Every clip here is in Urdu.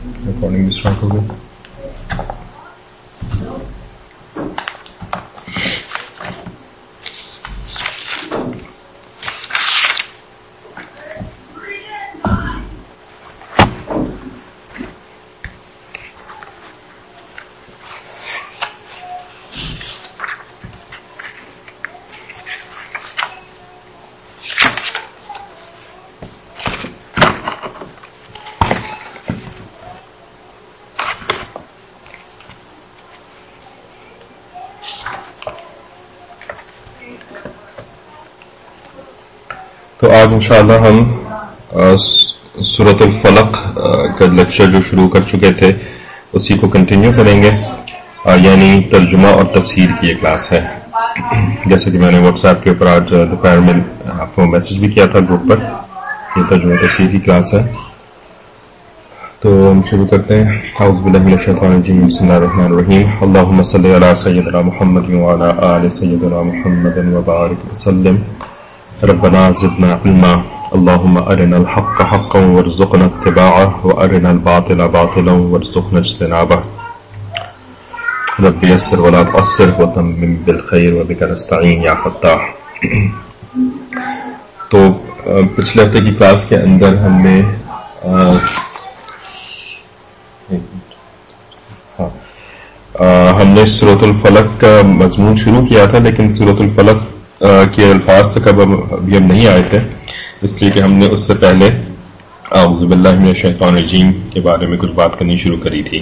रिकॉर्डिंग भी स्टार्ट हो गई. تو آج انشاءاللہ ہم سورۃ الفلق کا لیکچر جو شروع کر چکے تھے اسی کو کنٹینیو کریں گے، یعنی ترجمہ اور تفسیر کی یہ کلاس ہے. جیسے کہ میں نے واٹس ایپ کے اوپر آج دوپہر میں آپ کو میسج بھی کیا تھا گروپ پر، یہ ترجمہ تفسیر کی کلاس ہے. تو ہم شروع کرتے ہیں. اعوذ باللہ من الشیطان الرجیم، بسم اللہ الرحمن الرحیم. اللہم صلی علی سیدنا محمد وعلی آل سیدنا محمد وبارک وسلم. ربنا زدنا علما، اللهم ارنا الحق حقا وارزقنا اتباعه وارنا الباطل باطلا وارزقنا اجتنابه. رب يسر ولا تعسر وتمم بالخير وبك نستعين یا فتاح. تو پچھلے ہفتے کی کلاس کے اندر ہم نے سورۃ الفلق کا مضمون شروع کیا تھا، لیکن سورۃ الفلق کے الفاظ تک ابھی ہم نہیں آئے تھے، اس لیے کہ ہم نے اس سے پہلے اعوذ باللہ من الشیطان الرجیم کے بارے میں کچھ بات کرنی شروع کری تھی.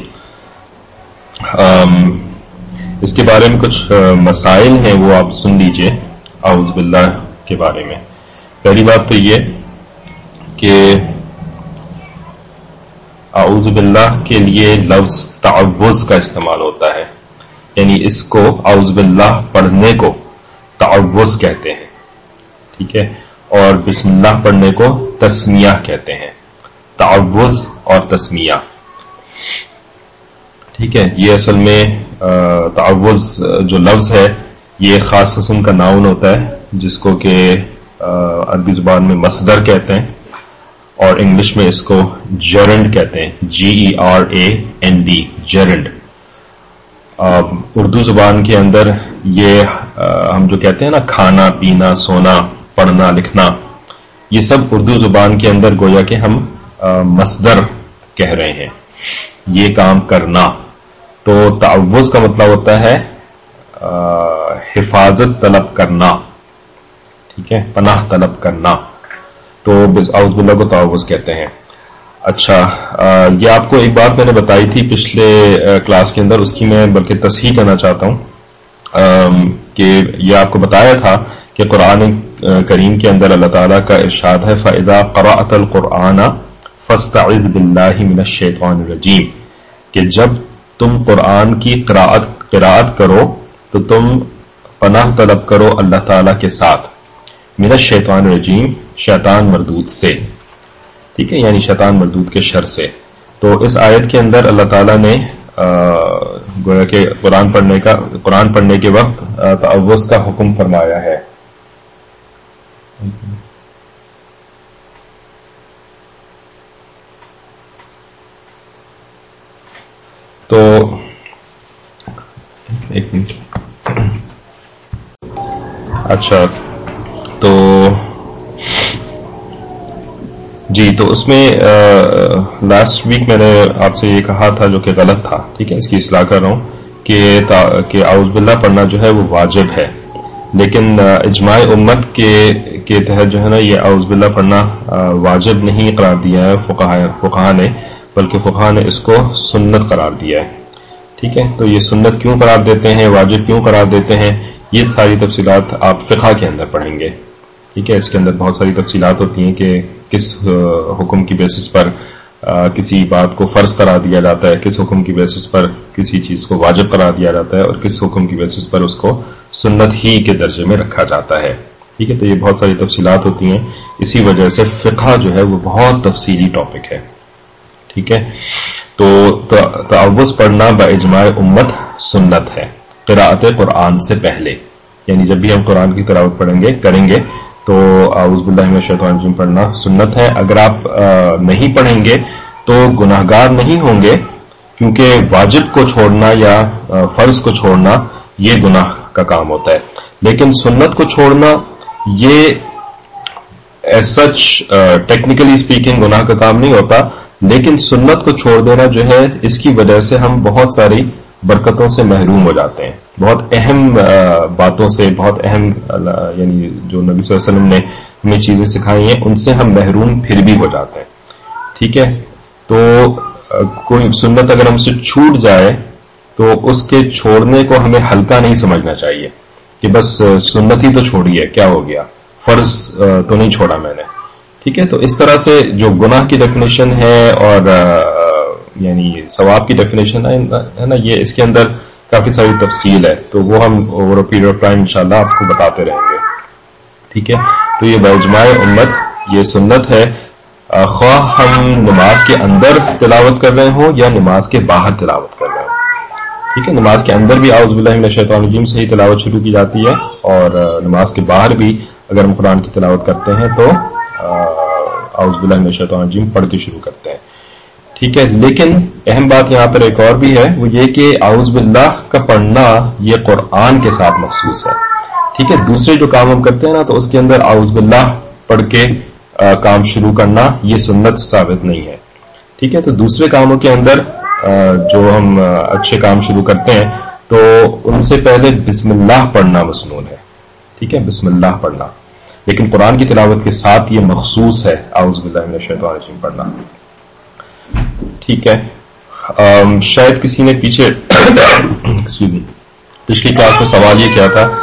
اس کے بارے میں کچھ مسائل ہیں، وہ آپ سن لیجئے اعوذ باللہ کے بارے میں. پہلی بات تو یہ کہ اعوذ باللہ کے لیے لفظ تعوذ کا استعمال ہوتا ہے، یعنی اس کو اعوذ باللہ پڑھنے کو تعوذ کہتے ہیں، ٹھیک ہے، اور بسم اللہ پڑھنے کو تسمیہ کہتے ہیں. تعوذ اور تسمیہ، ٹھیک ہے. یہ اصل میں تعوذ جو لفظ ہے یہ خاص قسم کا ناؤن ہوتا ہے جس کو کہ عربی زبان میں مصدر کہتے ہیں اور انگلش میں اس کو جرنڈ کہتے ہیں، GERAND، جرنڈ. اردو زبان کے اندر یہ ہم جو کہتے ہیں نا کھانا پینا سونا پڑھنا لکھنا، یہ سب اردو زبان کے اندر گویا کہ ہم مصدر کہہ رہے ہیں، یہ کام کرنا. تو تعوذ کا مطلب ہوتا ہے حفاظت طلب کرنا، ٹھیک ہے، پناہ طلب کرنا. تو اعوذ باللہ کو تعوذ کہتے ہیں. اچھا، یہ آپ کو ایک بات میں نے بتائی تھی پچھلے کلاس کے اندر، اس کی میں بلکہ تصحیح کرنا چاہتا ہوں کہ یہ آپ کو بتایا تھا کہ قرآن کریم کے اندر اللہ تعالیٰ کا ارشاد ہے فَإِذَا قَرَأْتَ الْقُرْآنَ فَاسْتَعِذْ بِاللَّهِ مِنَ الشَّيْطَانِ الرَّجِيمِ، کہ جب تم قرآن کی قراءت کرو تو تم پناہ طلب کرو اللہ تعالیٰ کے ساتھ من الشیطان الرجیم، شیطان مردود سے، ٹھیک ہے، یعنی شیطان مردود کے شر سے. تو اس آیت کے اندر اللہ تعالیٰ نے گویا کہ قرآن پڑھنے کے وقت تعوذ کا حکم فرمایا ہے. تو ایک منٹ. اچھا، تو جی، تو اس میں لاسٹ ویک میں نے آپ سے یہ کہا تھا جو کہ غلط تھا، ٹھیک ہے، اس کی اصلاح کر رہا ہوں کہ اعوذ باللہ پڑھنا جو ہے وہ واجب ہے، لیکن اجماع امت کے تحت جو ہے نا یہ اعوذ باللہ پڑھنا واجب نہیں قرار دیا ہے فقہا نے، بلکہ فقہا نے اس کو سنت قرار دیا ہے. ٹھیک ہے، تو یہ سنت کیوں قرار دیتے ہیں، واجب کیوں قرار دیتے ہیں، یہ ساری تفصیلات آپ فقہ کے اندر پڑھیں گے. ٹھیک ہے، اس کے اندر بہت ساری تفصیلات ہوتی ہیں کہ کس حکم کی بیسس پر کسی بات کو فرض قرار دیا جاتا ہے، کس حکم کی بیسس پر کسی چیز کو واجب قرار دیا جاتا ہے، اور کس حکم کی بیسس پر اس کو سنت ہی کے درجے میں رکھا جاتا ہے. ٹھیک ہے، تو یہ بہت ساری تفصیلات ہوتی ہیں، اسی وجہ سے فقہ جو ہے وہ بہت تفصیلی ٹاپک ہے. ٹھیک ہے، تو تعوذ پڑھنا باجماع امت سنت ہے قراءت قرآن سے پہلے، یعنی جب بھی ہم قرآن کی تلاوت کریں گے تو اعوذ باللہ من الشیطان الرجیم پڑھنا سنت ہے. اگر آپ نہیں پڑھیں گے تو گناہگار نہیں ہوں گے، کیونکہ واجب کو چھوڑنا یا فرض کو چھوڑنا یہ گناہ کا کام ہوتا ہے، لیکن سنت کو چھوڑنا یہ ایز سچ ٹیکنیکلی اسپیکنگ گناہ کا کام نہیں ہوتا، لیکن سنت کو چھوڑ دینا جو ہے اس کی وجہ سے ہم بہت ساری برکتوں سے محروم ہو جاتے ہیں، بہت اہم باتوں سے، بہت اہم یعنی جو نبی صلی اللہ علیہ وسلم نے ہمیں چیزیں سکھائی ہیں ان سے ہم محروم پھر بھی ہو جاتے ہیں. ٹھیک ہے، تو کوئی سنت اگر ہم سے چھوٹ جائے تو اس کے چھوڑنے کو ہمیں ہلکا نہیں سمجھنا چاہیے کہ بس سنت ہی تو چھوڑی ہے، کیا ہو گیا، فرض تو نہیں چھوڑا میں نے. ٹھیک ہے، تو اس طرح سے جو گناہ کی ڈیفینیشن ہے اور یعنی ثواب کی ڈیفینیشن ہے نا، یہ اس کے اندر کافی ساری تفصیل ہے، تو وہ ہم over a period of time انشاءاللہ آپ کو بتاتے رہیں گے. ٹھیک ہے، تو یہ باجماع امت یہ سنت ہے، خواہ ہم نماز کے اندر تلاوت کر رہے ہوں یا نماز کے باہر تلاوت کر رہے ہوں. ٹھیک ہے، نماز کے اندر بھی اعوذ باللہ من الشیطان الرجیم سے ہی تلاوت شروع کی جاتی ہے، اور نماز کے باہر بھی اگر ہم قرآن کی تلاوت کرتے ہیں تو اعوذ باللہ من الشیطان الرجیم پڑھ کے شروع کرتے ہیں. ٹھیک ہے، لیکن اہم بات یہاں پر ایک اور بھی ہے، وہ یہ کہ اعوذ باللہ کا پڑھنا یہ قرآن کے ساتھ مخصوص ہے. ٹھیک ہے، دوسرے جو کام ہم کرتے ہیں نا تو اس کے اندر اعوذ باللہ پڑھ کے کام شروع کرنا یہ سنت ثابت نہیں ہے. ٹھیک ہے، تو دوسرے کاموں کے اندر جو ہم اچھے کام شروع کرتے ہیں تو ان سے پہلے بسم اللہ پڑھنا مسنون ہے. ٹھیک ہے، بسم اللہ پڑھنا، لیکن قرآن کی تلاوت کے ساتھ یہ مخصوص ہے اعوذ باللہ من الشیطان الرجیم پڑھنا. ٹھیک ہے، شاید کسی نے پیچھے پچھلی کلاس میں سوال یہ کیا تھا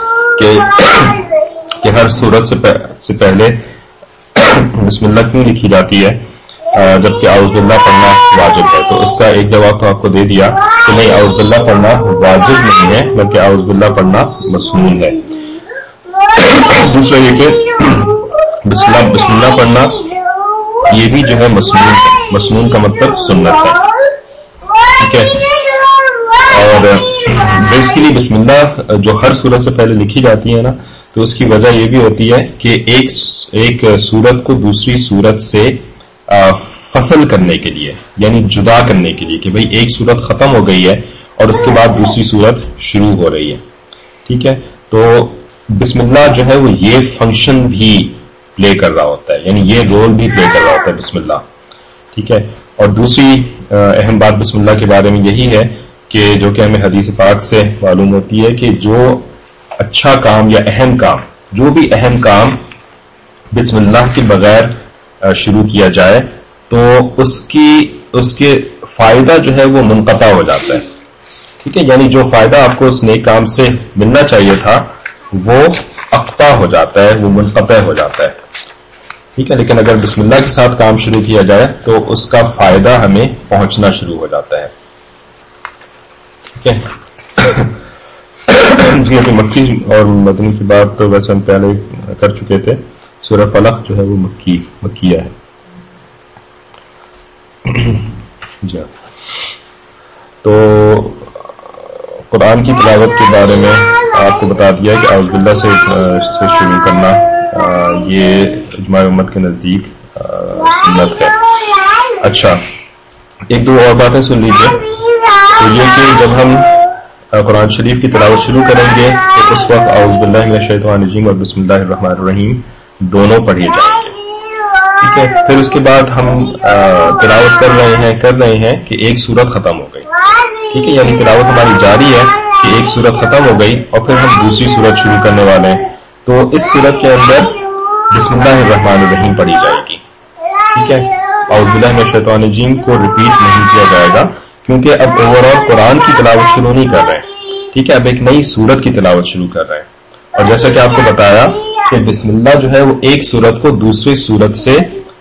کہ ہر سورت سے پہلے بسم اللہ کیوں لکھی جاتی ہے جبکہ اعوذ باللہ پڑھنا واجب ہے. تو اس کا ایک جواب تو آپ کو دے دیا کہ نہیں، اعوذ باللہ پڑھنا واجب نہیں ہے بلکہ اعوذ باللہ پڑھنا مسنون ہے. دوسرا یہ کہ بسم اللہ پڑھنا یہ بھی جو ہے مسنون ہے، مسنون کا مطلب سنت ہے. ٹھیک ہے، اور بیسیکلی بسم اللہ جو ہر سورت سے پہلے لکھی جاتی ہے نا تو اس کی وجہ یہ بھی ہوتی ہے کہ ایک سورت کو دوسری سورت سے فصل کرنے کے لیے، یعنی جدا کرنے کے لیے کہ بھئی ایک سورت ختم ہو گئی ہے اور اس کے بعد دوسری سورت شروع ہو رہی ہے. ٹھیک ہے، تو بسم اللہ جو ہے وہ یہ فنکشن بھی پلے کر رہا ہوتا ہے، یعنی یہ رول بھی پلے کر رہا ہوتا ہے بسم اللہ. ٹھیک ہے، اور دوسری اہم بات بسم اللہ کے بارے میں یہی ہے کہ جو کہ ہمیں حدیث پاک سے معلوم ہوتی ہے کہ جو اچھا کام یا اہم کام، جو بھی اہم کام بسم اللہ کے بغیر شروع کیا جائے تو اس کے فائدہ جو ہے وہ منقطع ہو جاتا ہے. ٹھیک ہے، یعنی جو فائدہ آپ کو اس نیک کام سے ملنا چاہیے تھا وہ اقطع ہو جاتا ہے، وہ منقطع ہو جاتا ہے. ٹھیک ہے، لیکن اگر بسم اللہ کے ساتھ کام شروع کیا جائے تو اس کا فائدہ ہمیں پہنچنا شروع ہو جاتا ہے. ٹھیک ہے، جی ابھی مکی اور مدنی کی بات تو ویسے ہم پہلے کر چکے تھے. سورہ فلق جو ہے وہ مکیہ ہے. جی تو قرآن کی تلاوت کے بارے میں آپ کو بتا دیا کہ اعوذ باللہ سے شروع کرنا یہ اجماع امت کے نزدیک سنت ہے. اچھا، ایک دو اور باتیں سن لیجیے. تو یہ کہ جب ہم قرآن شریف کی تلاوت شروع کریں گے تو اس وقت اعوذ باللہ من الشیطان الرجیم اور بسم اللہ الرحمن الرحیم دونوں پڑھے جائیں گے. ٹھیک ہے، پھر اس کے بعد ہم تلاوت کر رہے ہیں کہ ایک سورت ختم ہو گئی. ٹھیک ہے، یعنی تلاوت ہماری جاری ہے کہ ایک سورت ختم ہو گئی اور پھر ہم دوسری سورت شروع کرنے والے ہیں. تو اس سورت کے اندر بسم اللہ الرحمن الرحیم پڑھی جائے گی. ٹھیک ہے، اعوذ باللہ من الشیطان الرجیم کو ریپیٹ نہیں کیا جائے گا کیونکہ اب اوور آل قرآن کی تلاوت شروع نہیں کر رہے ہیں. ٹھیک ہے، اب ایک نئی سورت کی تلاوت شروع کر رہے ہیں. اور جیسا کہ آپ کو بتایا کہ بسم اللہ جو ہے وہ ایک سورت کو دوسری سورت سے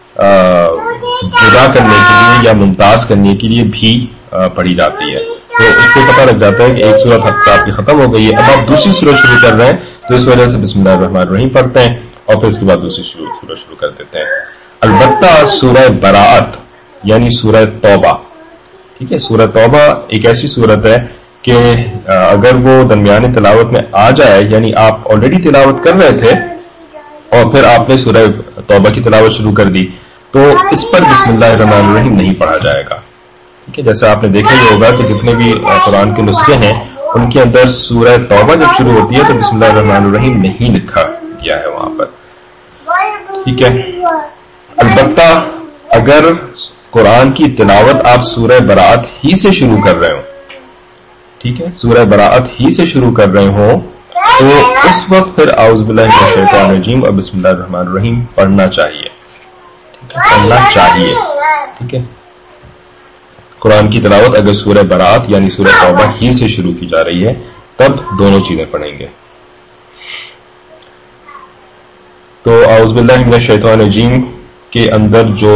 جدا کرنے کے لیے یا ممتاز کرنے کے لیے بھی پڑھی جاتی ہے. تو اس سے پتہ لگ جاتا ہے کہ ایک سورت آپ کی ختم ہو گئی ہے، اب آپ دوسری سورت شروع کر رہے ہیں تو اس وجہ سے بسم اللہ الرحمن الرحیم پڑھتے ہیں اور پھر اس کے بعد دوسری سورت شروع کر دیتے ہیں. البتہ سورہ براءت یعنی سورہ توبہ، ٹھیک ہے، سورہ توبہ ایک ایسی سورت ہے کہ اگر وہ درمیان تلاوت میں آ جائے، یعنی آپ آلریڈی تلاوت کر رہے تھے اور پھر آپ نے سورہ توبہ کی تلاوت شروع کر دی تو اس پر بسم اللہ الرحمن الرحیم نہیں پڑھا جائے گا. ٹھیک ہے، جیسے آپ نے دیکھا یہ ہوگا کہ جتنے بھی قرآن کے نسخے ہیں ان کے اندر سورہ توبہ جب شروع ہوتی ہے تو بسم اللہ الرحمن الرحیم نہیں لکھا گیا ہے وہاں پر. ٹھیک ہے، البتہ اگر قرآن کی تلاوت آپ سورہ براءت ہی سے شروع کر رہے ہوں، ٹھیک ہے، سورہ براءت ہی سے شروع کر رہے ہوں، تو اس وقت پھر اعوذ باللہ من الشیطان الرجیم اور بسم اللہ الرحمن الرحیم پڑھنا چاہیے. پڑھنا چاہیے. ٹھیک ہے، قرآن کی تلاوت اگر سورہ براءت یعنی سورہ توبہ ہی سے شروع کی جا رہی ہے تب دونوں چیزیں پڑھیں گے. تو اعوذ باللہ من الشیطان الرجیم کے اندر جو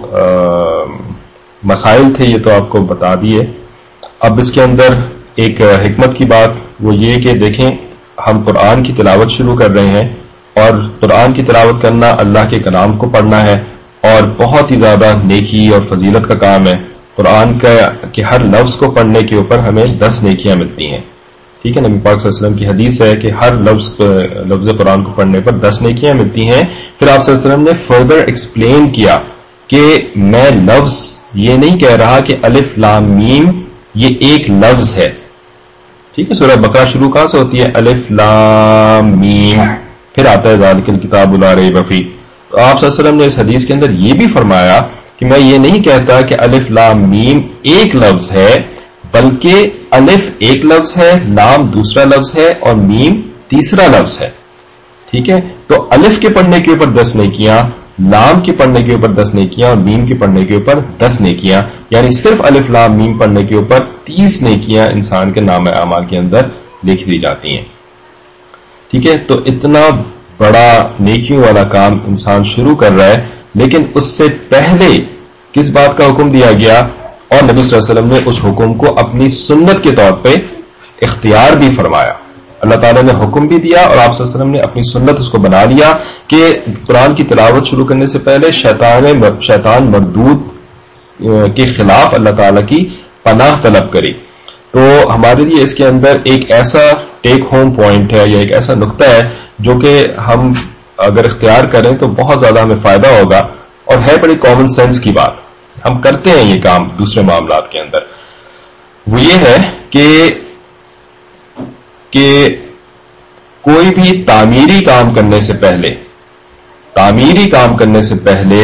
مسائل تھے یہ تو آپ کو بتا دیے. اب اس کے اندر ایک حکمت کی بات وہ یہ کہ دیکھیں ہم قرآن کی تلاوت شروع کر رہے ہیں اور قرآن کی تلاوت کرنا اللہ کے کلام کو پڑھنا ہے اور بہت ہی زیادہ نیکی اور فضیلت کا کام ہے. قرآن کے ہر لفظ کو پڑھنے کے اوپر ہمیں 10 نیکیاں ملتی ہیں. ٹھیک ہے، نبی پاک صلی اللہ علیہ وسلم کی حدیث ہے کہ ہر لفظ قرآن کو پڑھنے پر 10 نیکیاں ملتی ہیں. پھر آپ صلی اللہ علیہ وسلم نے فردر ایکسپلین کیا کہ میں لفظ یہ نہیں کہہ رہا کہ الف لام میم یہ ایک لفظ ہے. ٹھیک ہے، سورہ بقرہ شروع کہاں سے ہوتی ہے؟ الف لام میم، پھر آتا ہے ذالک الکتاب لا ریب فیہ. تو آپ صلی اللہ علیہ وسلم نے اس حدیث کے اندر یہ بھی فرمایا کہ میں یہ نہیں کہتا کہ الف لام میم ایک لفظ ہے، بلکہ الف ایک لفظ ہے، لام دوسرا لفظ ہے اور میم تیسرا لفظ ہے. ٹھیک ہے، تو الف کے پڑھنے کے اوپر 10 نیکیاں، لام کے پڑھنے کے اوپر 10 نیکیاں اور میم کے پڑھنے کے اوپر 10 نیکیاں، یعنی صرف الف لام میم پڑھنے کے اوپر 30 نیکیاں انسان کے نام اعمال کے اندر لکھ دی جاتی ہیں. ٹھیک ہے، تو اتنا بڑا نیکیوں والا کام انسان شروع کر رہا ہے، لیکن اس سے پہلے کس بات کا حکم دیا گیا؟ اور نبی صلی اللہ علیہ وسلم نے اس حکم کو اپنی سنت کے طور پہ اختیار بھی فرمایا. اللہ تعالیٰ نے حکم بھی دیا اور آپ صلی اللہ علیہ وسلم نے اپنی سنت اس کو بنا لیا کہ قرآن کی تلاوت شروع کرنے سے پہلے شیطان مردود کے خلاف اللہ تعالیٰ کی پناہ طلب کرے. تو ہمارے لیے اس کے اندر ایک ایسا ٹیک ہوم پوائنٹ ہے یا ایک ایسا نقطہ ہے جو کہ ہم اگر اختیار کریں تو بہت زیادہ ہمیں فائدہ ہوگا اور ہے بڑی کامن سینس کی بات. ہم کرتے ہیں یہ کام دوسرے معاملات کے اندر. وہ یہ ہے کہ کوئی بھی تعمیری کام کرنے سے پہلے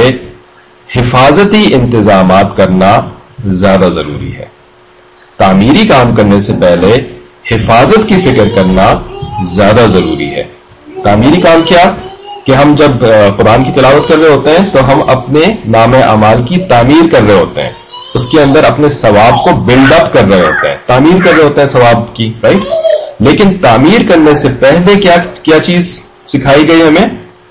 حفاظتی انتظامات کرنا زیادہ ضروری ہے. تعمیری کام کرنے سے پہلے حفاظت کی فکر کرنا زیادہ ضروری ہے. تعمیری کام کیا کہ ہم جب قرآن کی تلاوت کر رہے ہوتے ہیں تو ہم اپنے نام اعمال کی تعمیر کر رہے ہوتے ہیں، اس کے اندر اپنے ثواب کو بلڈ اپ کر رہے ہوتے ہیں، تعمیر کر رہے ہوتے ہیں ثواب کی، رائٹ. لیکن تعمیر کرنے سے پہلے کیا چیز سکھائی گئی ہمیں؟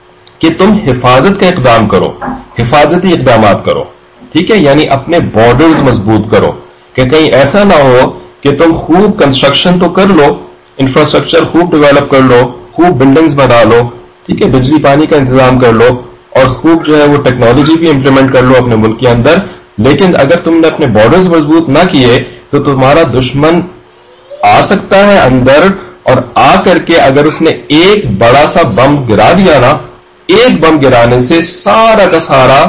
کہ تم حفاظت کا اقدام کرو، حفاظتی اقدامات کرو. ٹھیک ہے، یعنی اپنے بارڈرز مضبوط کرو کہ کہیں ایسا نہ ہو کہ تم خوب کنسٹرکشن تو کر لو، انفراسٹرکچر خوب ڈیولپ کر لو، خوب بلڈنگز بنا لو، ٹھیک ہے، بجلی پانی کا انتظام کر لو اور خوب جو ہے وہ ٹیکنالوجی بھی امپلیمنٹ کر لو اپنے ملک کے اندر، لیکن اگر تم نے اپنے بارڈرز مضبوط نہ کیے تو تمہارا دشمن آ سکتا ہے اندر اور آ کر کے اگر اس نے ایک بڑا سا بم گرا دیا نا، ایک بم گرانے سے سارا کا سارا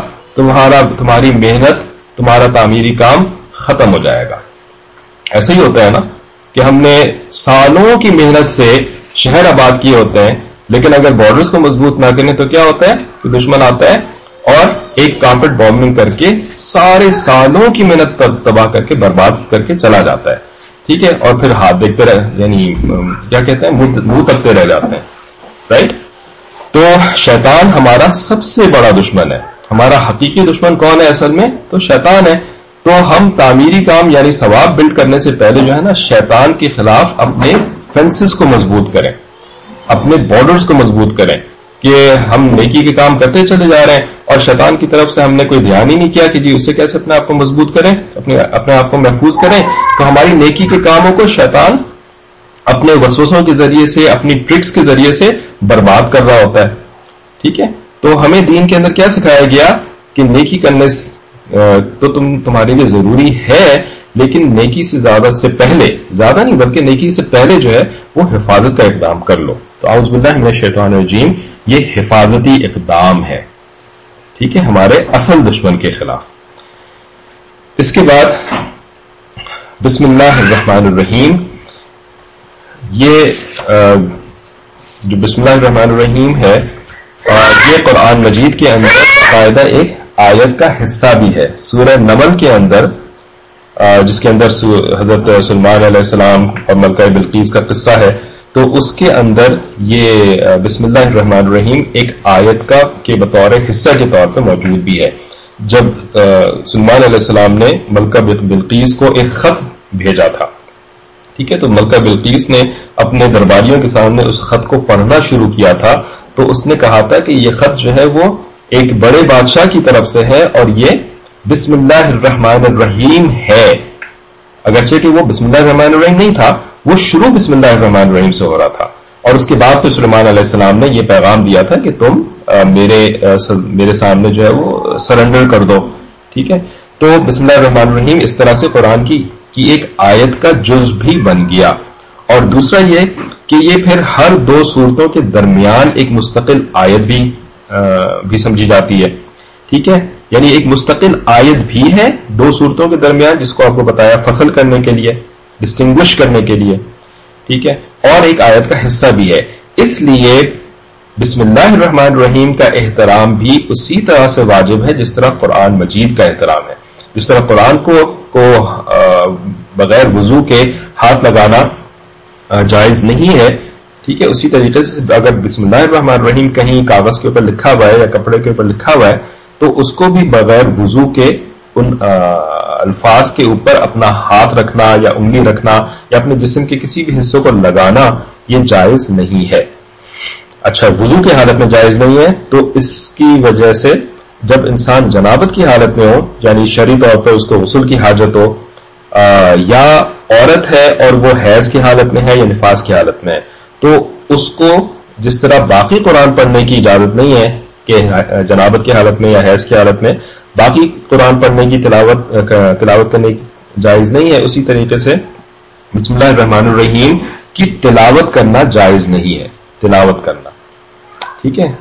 تمہاری محنت، تمہارا تعمیری کام ختم ہو جائے گا. ایسا ہی ہوتا ہے نا کہ ہم نے سالوں کی محنت سے شہر آباد کیے ہوتے ہیں، لیکن اگر بارڈرز کو مضبوط نہ کریں تو کیا ہوتا ہے کہ دشمن آتا ہے اور ایک کارپیٹ بامبنگ کر کے سارے سالوں کی محنت تباہ کر کے برباد کر کے چلا جاتا ہے. ٹھیک ہے، اور پھر ہاتھ دیکھتے یعنی کیا کہتے ہیں منہ تکتے رہ جاتے ہیں، رائٹ. تو شیطان ہمارا سب سے بڑا دشمن ہے. ہمارا حقیقی دشمن کون ہے اصل میں؟ تو شیطان ہے. تو ہم تعمیری کام یعنی ثواب بلڈ کرنے سے پہلے جو ہے نا شیطان کے خلاف اپنے فینسز کو مضبوط کریں، اپنے بارڈرز کو مضبوط کریں کہ ہم نیکی کے کام کرتے چلے جا رہے ہیں اور شیطان کی طرف سے ہم نے کوئی دھیان ہی نہیں کیا کہ جی اس سے کیسے اپنے آپ کو مضبوط کریں، اپنے آپ کو محفوظ کریں. تو ہماری نیکی کے کاموں کو شیطان اپنے وسوسوں کے ذریعے سے، اپنی ٹرکس کے ذریعے سے برباد کر رہا ہوتا ہے. ٹھیک ہے، تو ہمیں دین کے اندر کیا سکھایا گیا کہ نیکی کرنے تو تمہارے لیے ضروری ہے، لیکن نیکی سے زیادہ نہیں بلکہ نیکی سے پہلے جو ہے وہ حفاظت کا اقدام کر لو. تو اعوذ باللہ من الشیطان الرجیم یہ حفاظتی اقدام ہے. ٹھیک ہے، ہمارے اصل دشمن کے خلاف. اس کے بعد بسم اللہ الرحمن الرحیم. یہ جو بسم اللہ الرحمن الرحیم ہے یہ قرآن مجید کے اندر باقاعدہ ایک آیت کا حصہ بھی ہے. سورہ نمل کے اندر جس کے اندر حضرت سلیمان علیہ السلام اور ملکہ بلقیس کا قصہ ہے، تو اس کے اندر یہ بسم اللہ الرحمن الرحیم ایک آیت کا کے بطور حصہ کے طور پہ موجود بھی ہے. جب سلیمان علیہ السلام نے ملکہ بلقیس کو ایک خط بھیجا تھا، ٹھیک ہے، تو ملکہ بلقیس نے اپنے درباریوں کے سامنے اس خط کو پڑھنا شروع کیا تھا. تو اس نے کہا تھا کہ یہ خط جو ہے وہ ایک بڑے بادشاہ کی طرف سے ہے اور یہ بسم اللہ الرحمن الرحیم ہے. اگرچہ کہ وہ بسم اللہ الرحمن الرحیم نہیں تھا، وہ شروع بسم اللہ الرحمن الرحیم سے ہو رہا تھا. اور اس کے بعد تو سلیمان علیہ السلام نے یہ پیغام دیا تھا کہ تم میرے سامنے جو ہے وہ سرنڈر کر دو. ٹھیک ہے، تو بسم اللہ الرحمن الرحیم اس طرح سے قرآن کی ایک آیت کا جز بھی بن گیا. اور دوسرا یہ کہ یہ پھر ہر دو صورتوں کے درمیان ایک مستقل آیت بھی سمجھی جاتی ہے. ٹھیک ہے، یعنی ایک مستقل آیت بھی ہے دو صورتوں کے درمیان، جس کو آپ کو بتایا فصل کرنے کے لیے، ڈسٹنگوش کرنے کے لیے. ٹھیک ہے، اور ایک آیت کا حصہ بھی ہے. اس لیے بسم اللہ الرحمن الرحیم کا احترام بھی اسی طرح سے واجب ہے جس طرح قرآن مجید کا احترام ہے. جس طرح قرآن کو بغیر وضو کے ہاتھ لگانا جائز نہیں ہے، ٹھیک ہے، اسی طریقے سے اگر بسم اللہ الرحمن الرحیم کہیں کاغذ کے اوپر لکھا ہوا ہے یا کپڑے کے اوپر لکھا ہوا ہے تو اس کو بھی بغیر وضو کے ان الفاظ کے اوپر اپنا ہاتھ رکھنا یا انگلی رکھنا یا اپنے جسم کے کسی بھی حصے کو لگانا یہ جائز نہیں ہے. اچھا، وضو کی حالت میں جائز نہیں ہے تو اس کی وجہ سے جب انسان جنابت کی حالت میں ہو، یعنی شرعی طور پر اس کو غسل کی حاجت ہو، یا عورت ہے اور وہ حیض کی حالت میں ہے یا نفاس کی حالت میں ہے، تو اس کو جس طرح باقی قرآن پڑھنے کی اجازت نہیں ہے کہ جنابت کی حالت میں یا حیض کی حالت میں باقی قرآن پڑھنے کی تلاوت کرنے کی جائز نہیں ہے، اسی طریقے سے بسم اللہ الرحمن الرحیم کی تلاوت کرنا جائز نہیں ہے. تلاوت کرنا ٹھیک ہے،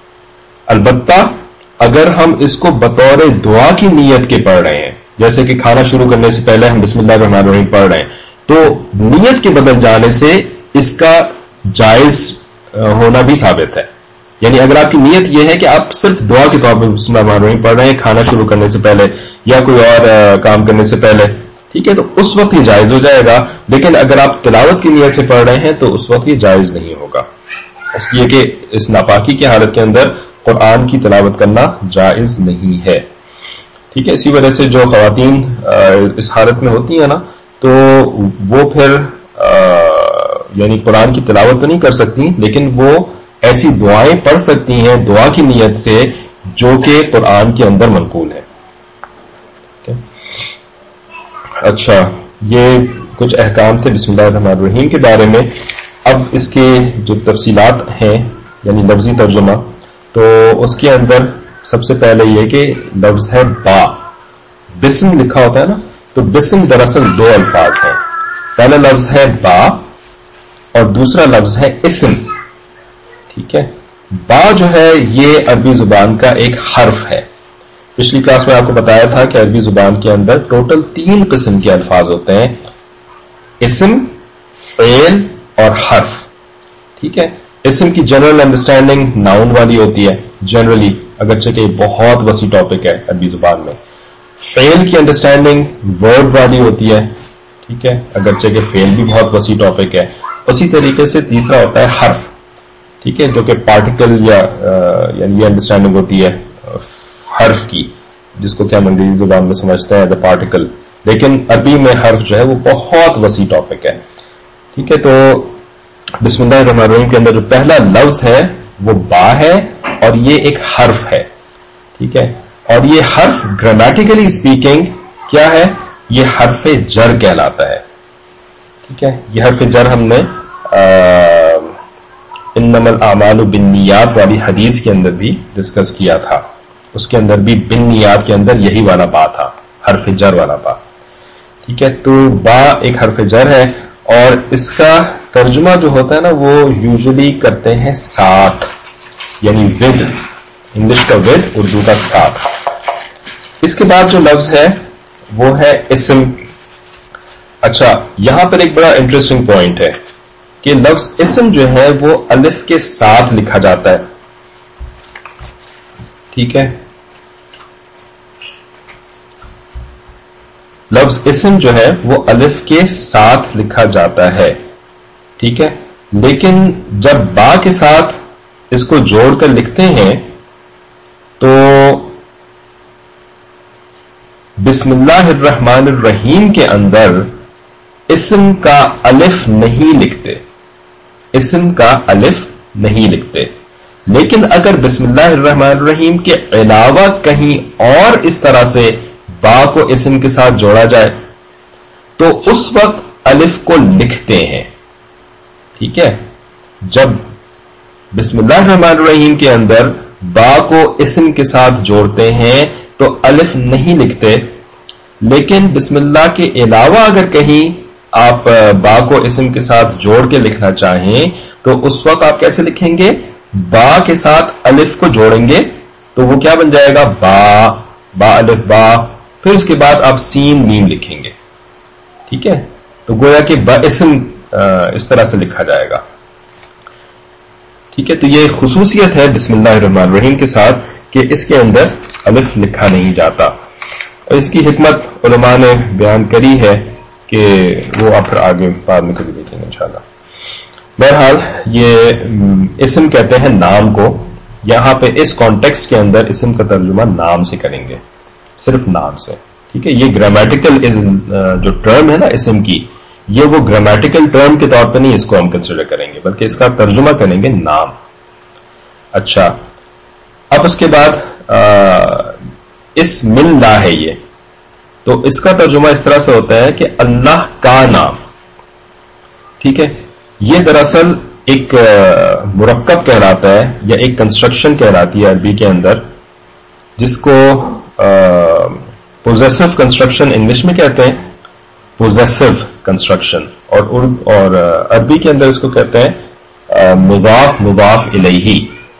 البتہ اگر ہم اس کو بطور دعا کی نیت کے پڑھ رہے ہیں، جیسے کہ کھانا شروع کرنے سے پہلے ہم بسم اللہ الرحمن الرحیم پڑھ رہے ہیں، تو نیت کے بدل جانے سے اس کا جائز ہونا بھی ثابت ہے. یعنی اگر آپ کی نیت یہ ہے کہ آپ صرف دعا کے طور پر بسم اللہ الرحمن الرحیم پڑھ رہے ہیں کھانا شروع کرنے سے پہلے یا کوئی اور کام کرنے سے پہلے، ٹھیک ہے، تو اس وقت یہ جائز ہو جائے گا. لیکن اگر آپ تلاوت کی نیت سے پڑھ رہے ہیں تو اس وقت یہ جائز نہیں ہوگا، اس لیے کہ اس ناپاکی کی حالت کے اندر قرآن کی تلاوت کرنا جائز نہیں ہے. ٹھیک ہے، اسی وجہ سے جو خواتین اس حالت میں ہوتی ہیں نا، تو وہ پھر یعنی قرآن کی تلاوت تو نہیں کر سکتی، لیکن وہ ایسی دعائیں پڑھ سکتی ہیں دعا کی نیت سے جو کہ قرآن کے اندر منقول ہے. اچھا، یہ کچھ احکام تھے بسم اللہ الرحمن الرحیم کے بارے میں. اب اس کے جو تفصیلات ہیں یعنی لفظی ترجمہ، تو اس کے اندر سب سے پہلے یہ کہ لفظ ہے با. بسم لکھا ہوتا ہے نا، تو بسم دراصل دو الفاظ ہیں. پہلا لفظ ہے با اور دوسرا لفظ ہے اسم. ٹھیک ہے، با جو ہے یہ عربی زبان کا ایک حرف ہے. پچھلی کلاس میں آپ کو بتایا تھا کہ عربی زبان کے اندر ٹوٹل 3 قسم کے الفاظ ہوتے ہیں: اسم، فعل اور حرف. ٹھیک ہے، اسم کی جنرل انڈرسٹینڈنگ ناؤن والی ہوتی ہے جنرلی، اگرچہ کہ بہت وسیع ٹاپک ہے عربی زبان میں. فعل کی انڈرسٹینڈنگ ورڈ والی ہوتی ہے، ٹھیک ہے، اگرچہ کہ فعل بھی بہت وسیع ٹاپک ہے. اسی طریقے سے تیسرا ہوتا ہے حرف، ٹھیک ہے، جو کہ پارٹیکل یا یعنی یہ انڈرسٹینڈنگ ہوتی ہے حرف کی، جس کو کہ ہم انگریزی زبان میں سمجھتے ہیں ایز اے پارٹیکل، لیکن عربی میں حرف جو ہے وہ بہت وسیع ٹاپک ہے. ٹھیک ہے، تو بسم اللہ الرحمن الرحیم کے اندر جو پہلا لفظ ہے وہ با ہے اور یہ ایک حرف ہے. ٹھیک ہے، اور یہ حرف گرامیٹیکلی اسپیکنگ کیا ہے؟ یہ حرف جر کہلاتا ہے. ٹھیک ہے، یہ حرف جر ہم نے انما الاعمال بالنیات والی حدیث کے اندر بھی ڈسکس کیا تھا. اس کے اندر بھی بالنیات کے اندر یہی والا با تھا، حرف جر والا با. ٹھیک ہے، تو با ایک حرف جر ہے اور اس کا ترجمہ جو ہوتا ہے نا وہ یوزلی کرتے ہیں ساتھ، یعنی ود. انگلش کا ود، اردو کا ساتھ. اس کے بعد جو لفظ ہے وہ ہے اسم. اچھا، یہاں پر ایک بڑا انٹرسٹنگ پوائنٹ ہے کہ لفظ اسم جو ہے وہ الف کے ساتھ لکھا جاتا ہے. ٹھیک ہے، لفظ اسم جو ہے وہ الف کے ساتھ لکھا جاتا ہے. ٹھیک ہے، لیکن جب با کے ساتھ اس کو جوڑ کر لکھتے ہیں تو بسم اللہ الرحمن الرحیم کے اندر اسم کا الف نہیں لکھتے، اسم کا الف نہیں لکھتے. لیکن اگر بسم اللہ الرحمن الرحیم کے علاوہ کہیں اور اس طرح سے با کو اسم کے ساتھ جوڑا جائے تو اس وقت الف کو لکھتے ہیں. ٹھیک ہے، جب بسم اللہ الرحمن الرحیم کے اندر با کو اسم کے ساتھ جوڑتے ہیں تو الف نہیں لکھتے. لیکن بسم اللہ کے علاوہ اگر کہیں آپ با کو اسم کے ساتھ جوڑ کے لکھنا چاہیں تو اس وقت آپ کیسے لکھیں گے؟ با کے ساتھ الف کو جوڑیں گے تو وہ کیا بن جائے گا؟ با، با الف با، پھر اس کے بعد آپ سین میم لکھیں گے. ٹھیک ہے، تو گویا کہ با اسم اس طرح سے لکھا جائے گا. ٹھیک ہے، تو یہ خصوصیت ہے بسم اللہ الرحمن الرحیم کے ساتھ کہ اس کے اندر الف لکھا نہیں جاتا. اور اس کی حکمت علماء نے بیان کری ہے کہ وہ آپ پھر آگے بعد میں کبھی دیکھیں گے انشاءاللہ. بہرحال یہ اسم کہتے ہیں نام کو. یہاں پہ اس کانٹیکسٹ کے اندر اسم کا ترجمہ نام سے کریں گے، صرف نام سے. ٹھیک ہے، یہ گرامیٹیکل جو ٹرم ہے نا اسم کی، یہ وہ گرامیٹیکل ٹرم کے طور پہ نہیں اس کو ہم کنسیڈر کریں گے، بلکہ اس کا ترجمہ کریں گے نام. اچھا، اب اس کے بعد اسم اللہ ہے یہ، تو اس کا ترجمہ اس طرح سے ہوتا ہے کہ اللہ کا نام. ٹھیک ہے، یہ دراصل ایک مرکب کہلاتا ہے یا ایک کنسٹرکشن کہلاتی ہے عربی کے اندر، جس کو پوزیسو کنسٹرکشن انگلش میں کہتے ہیں، پوزیسو کنسٹرکشن، اور عربی کے اندر اس کو کہتے ہیں مضاف مضاف الیہ،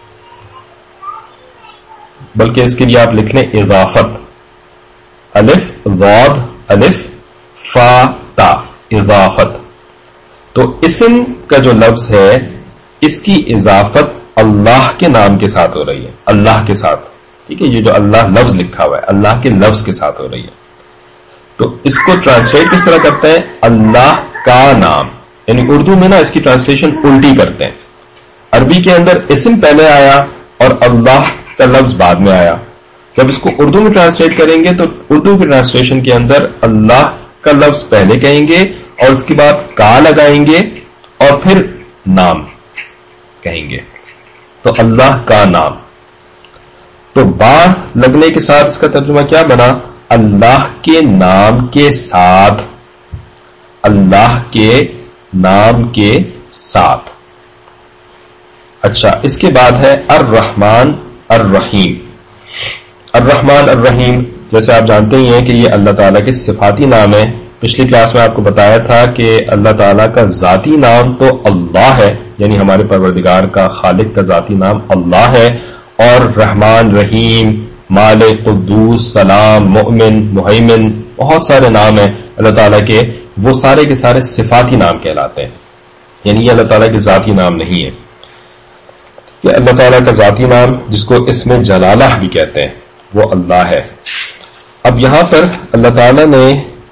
بلکہ اس کے لیے آپ لکھ لیں اضافت، الف ضاد الف فا تا، اضافت. تو اسم کا جو لفظ ہے اس کی اضافت اللہ کے نام کے ساتھ ہو رہی ہے، اللہ کے ساتھ. ٹھیک ہے، یہ جو اللہ لفظ لکھا ہوا ہے اللہ کے لفظ کے ساتھ ہو رہی ہے. تو اس کو ٹرانسلیٹ کس طرح کرتے ہیں؟ اللہ کا نام. یعنی اردو میں نا اس کی ٹرانسلیشن الٹی کرتے ہیں. عربی کے اندر اسم پہلے آیا اور اللہ کا لفظ بعد میں آیا. جب اس کو اردو میں ٹرانسلیٹ کریں گے تو اردو کی ٹرانسلیشن کے اندر اللہ کا لفظ پہلے کہیں گے اور اس کے بعد کا لگائیں گے اور پھر نام کہیں گے. تو اللہ کا نام. تو با لگنے کے ساتھ اس کا ترجمہ کیا بنا؟ اللہ کے نام کے ساتھ، اللہ کے نام کے ساتھ. اچھا، اس کے بعد ہے الرحمن الرحیم. الرحمن الرحیم جیسے آپ جانتے ہی ہیں کہ یہ اللہ تعالیٰ کے صفاتی نام ہے. پچھلی کلاس میں آپ کو بتایا تھا کہ اللہ تعالیٰ کا ذاتی نام تو اللہ ہے، یعنی ہمارے پروردگار کا، خالق کا ذاتی نام اللہ ہے، اور رحمان، رحیم، مالک، قدوس، سلام، مؤمن، مہیمن، بہت سارے نام ہیں اللہ تعالیٰ کے، وہ سارے کے سارے صفاتی نام کہلاتے ہیں. یعنی یہ اللہ تعالیٰ کے ذاتی نام نہیں ہے. کہ اللہ تعالیٰ کا ذاتی نام جس کو اسم جلالہ بھی کہتے ہیں وہ اللہ ہے. اب یہاں پر اللہ تعالیٰ نے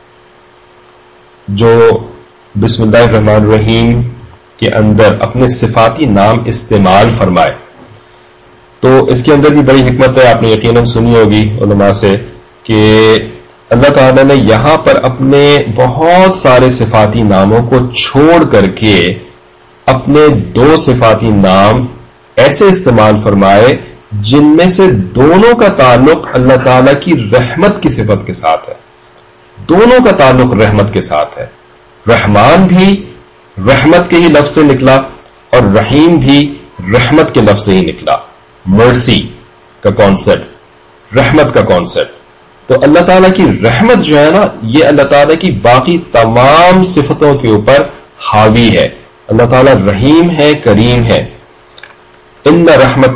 جو بسم اللہ الرحمن الرحیم کے اندر اپنے صفاتی نام استعمال فرمائے تو اس کے اندر بھی بڑی حکمت ہے. آپ نے یقیناً سنی ہوگی علماء سے کہ اللہ تعالیٰ نے یہاں پر اپنے بہت سارے صفاتی ناموں کو چھوڑ کر کے اپنے دو صفاتی نام ایسے استعمال فرمائے جن میں سے دونوں کا تعلق اللہ تعالیٰ کی رحمت کی صفت کے ساتھ ہے. دونوں کا تعلق رحمت کے ساتھ ہے. رحمان بھی رحمت کے ہی لفظ سے نکلا اور رحیم بھی رحمت کے لفظ سے ہی نکلا. مرسی کا کانسیپٹ، رحمت کا کانسیپٹ. تو اللہ تعالیٰ کی رحمت جو ہے نا یہ اللہ تعالیٰ کی باقی تمام صفتوں کے اوپر حاوی ہے. اللہ تعالیٰ رحیم ہے، کریم ہے. ان رحمتی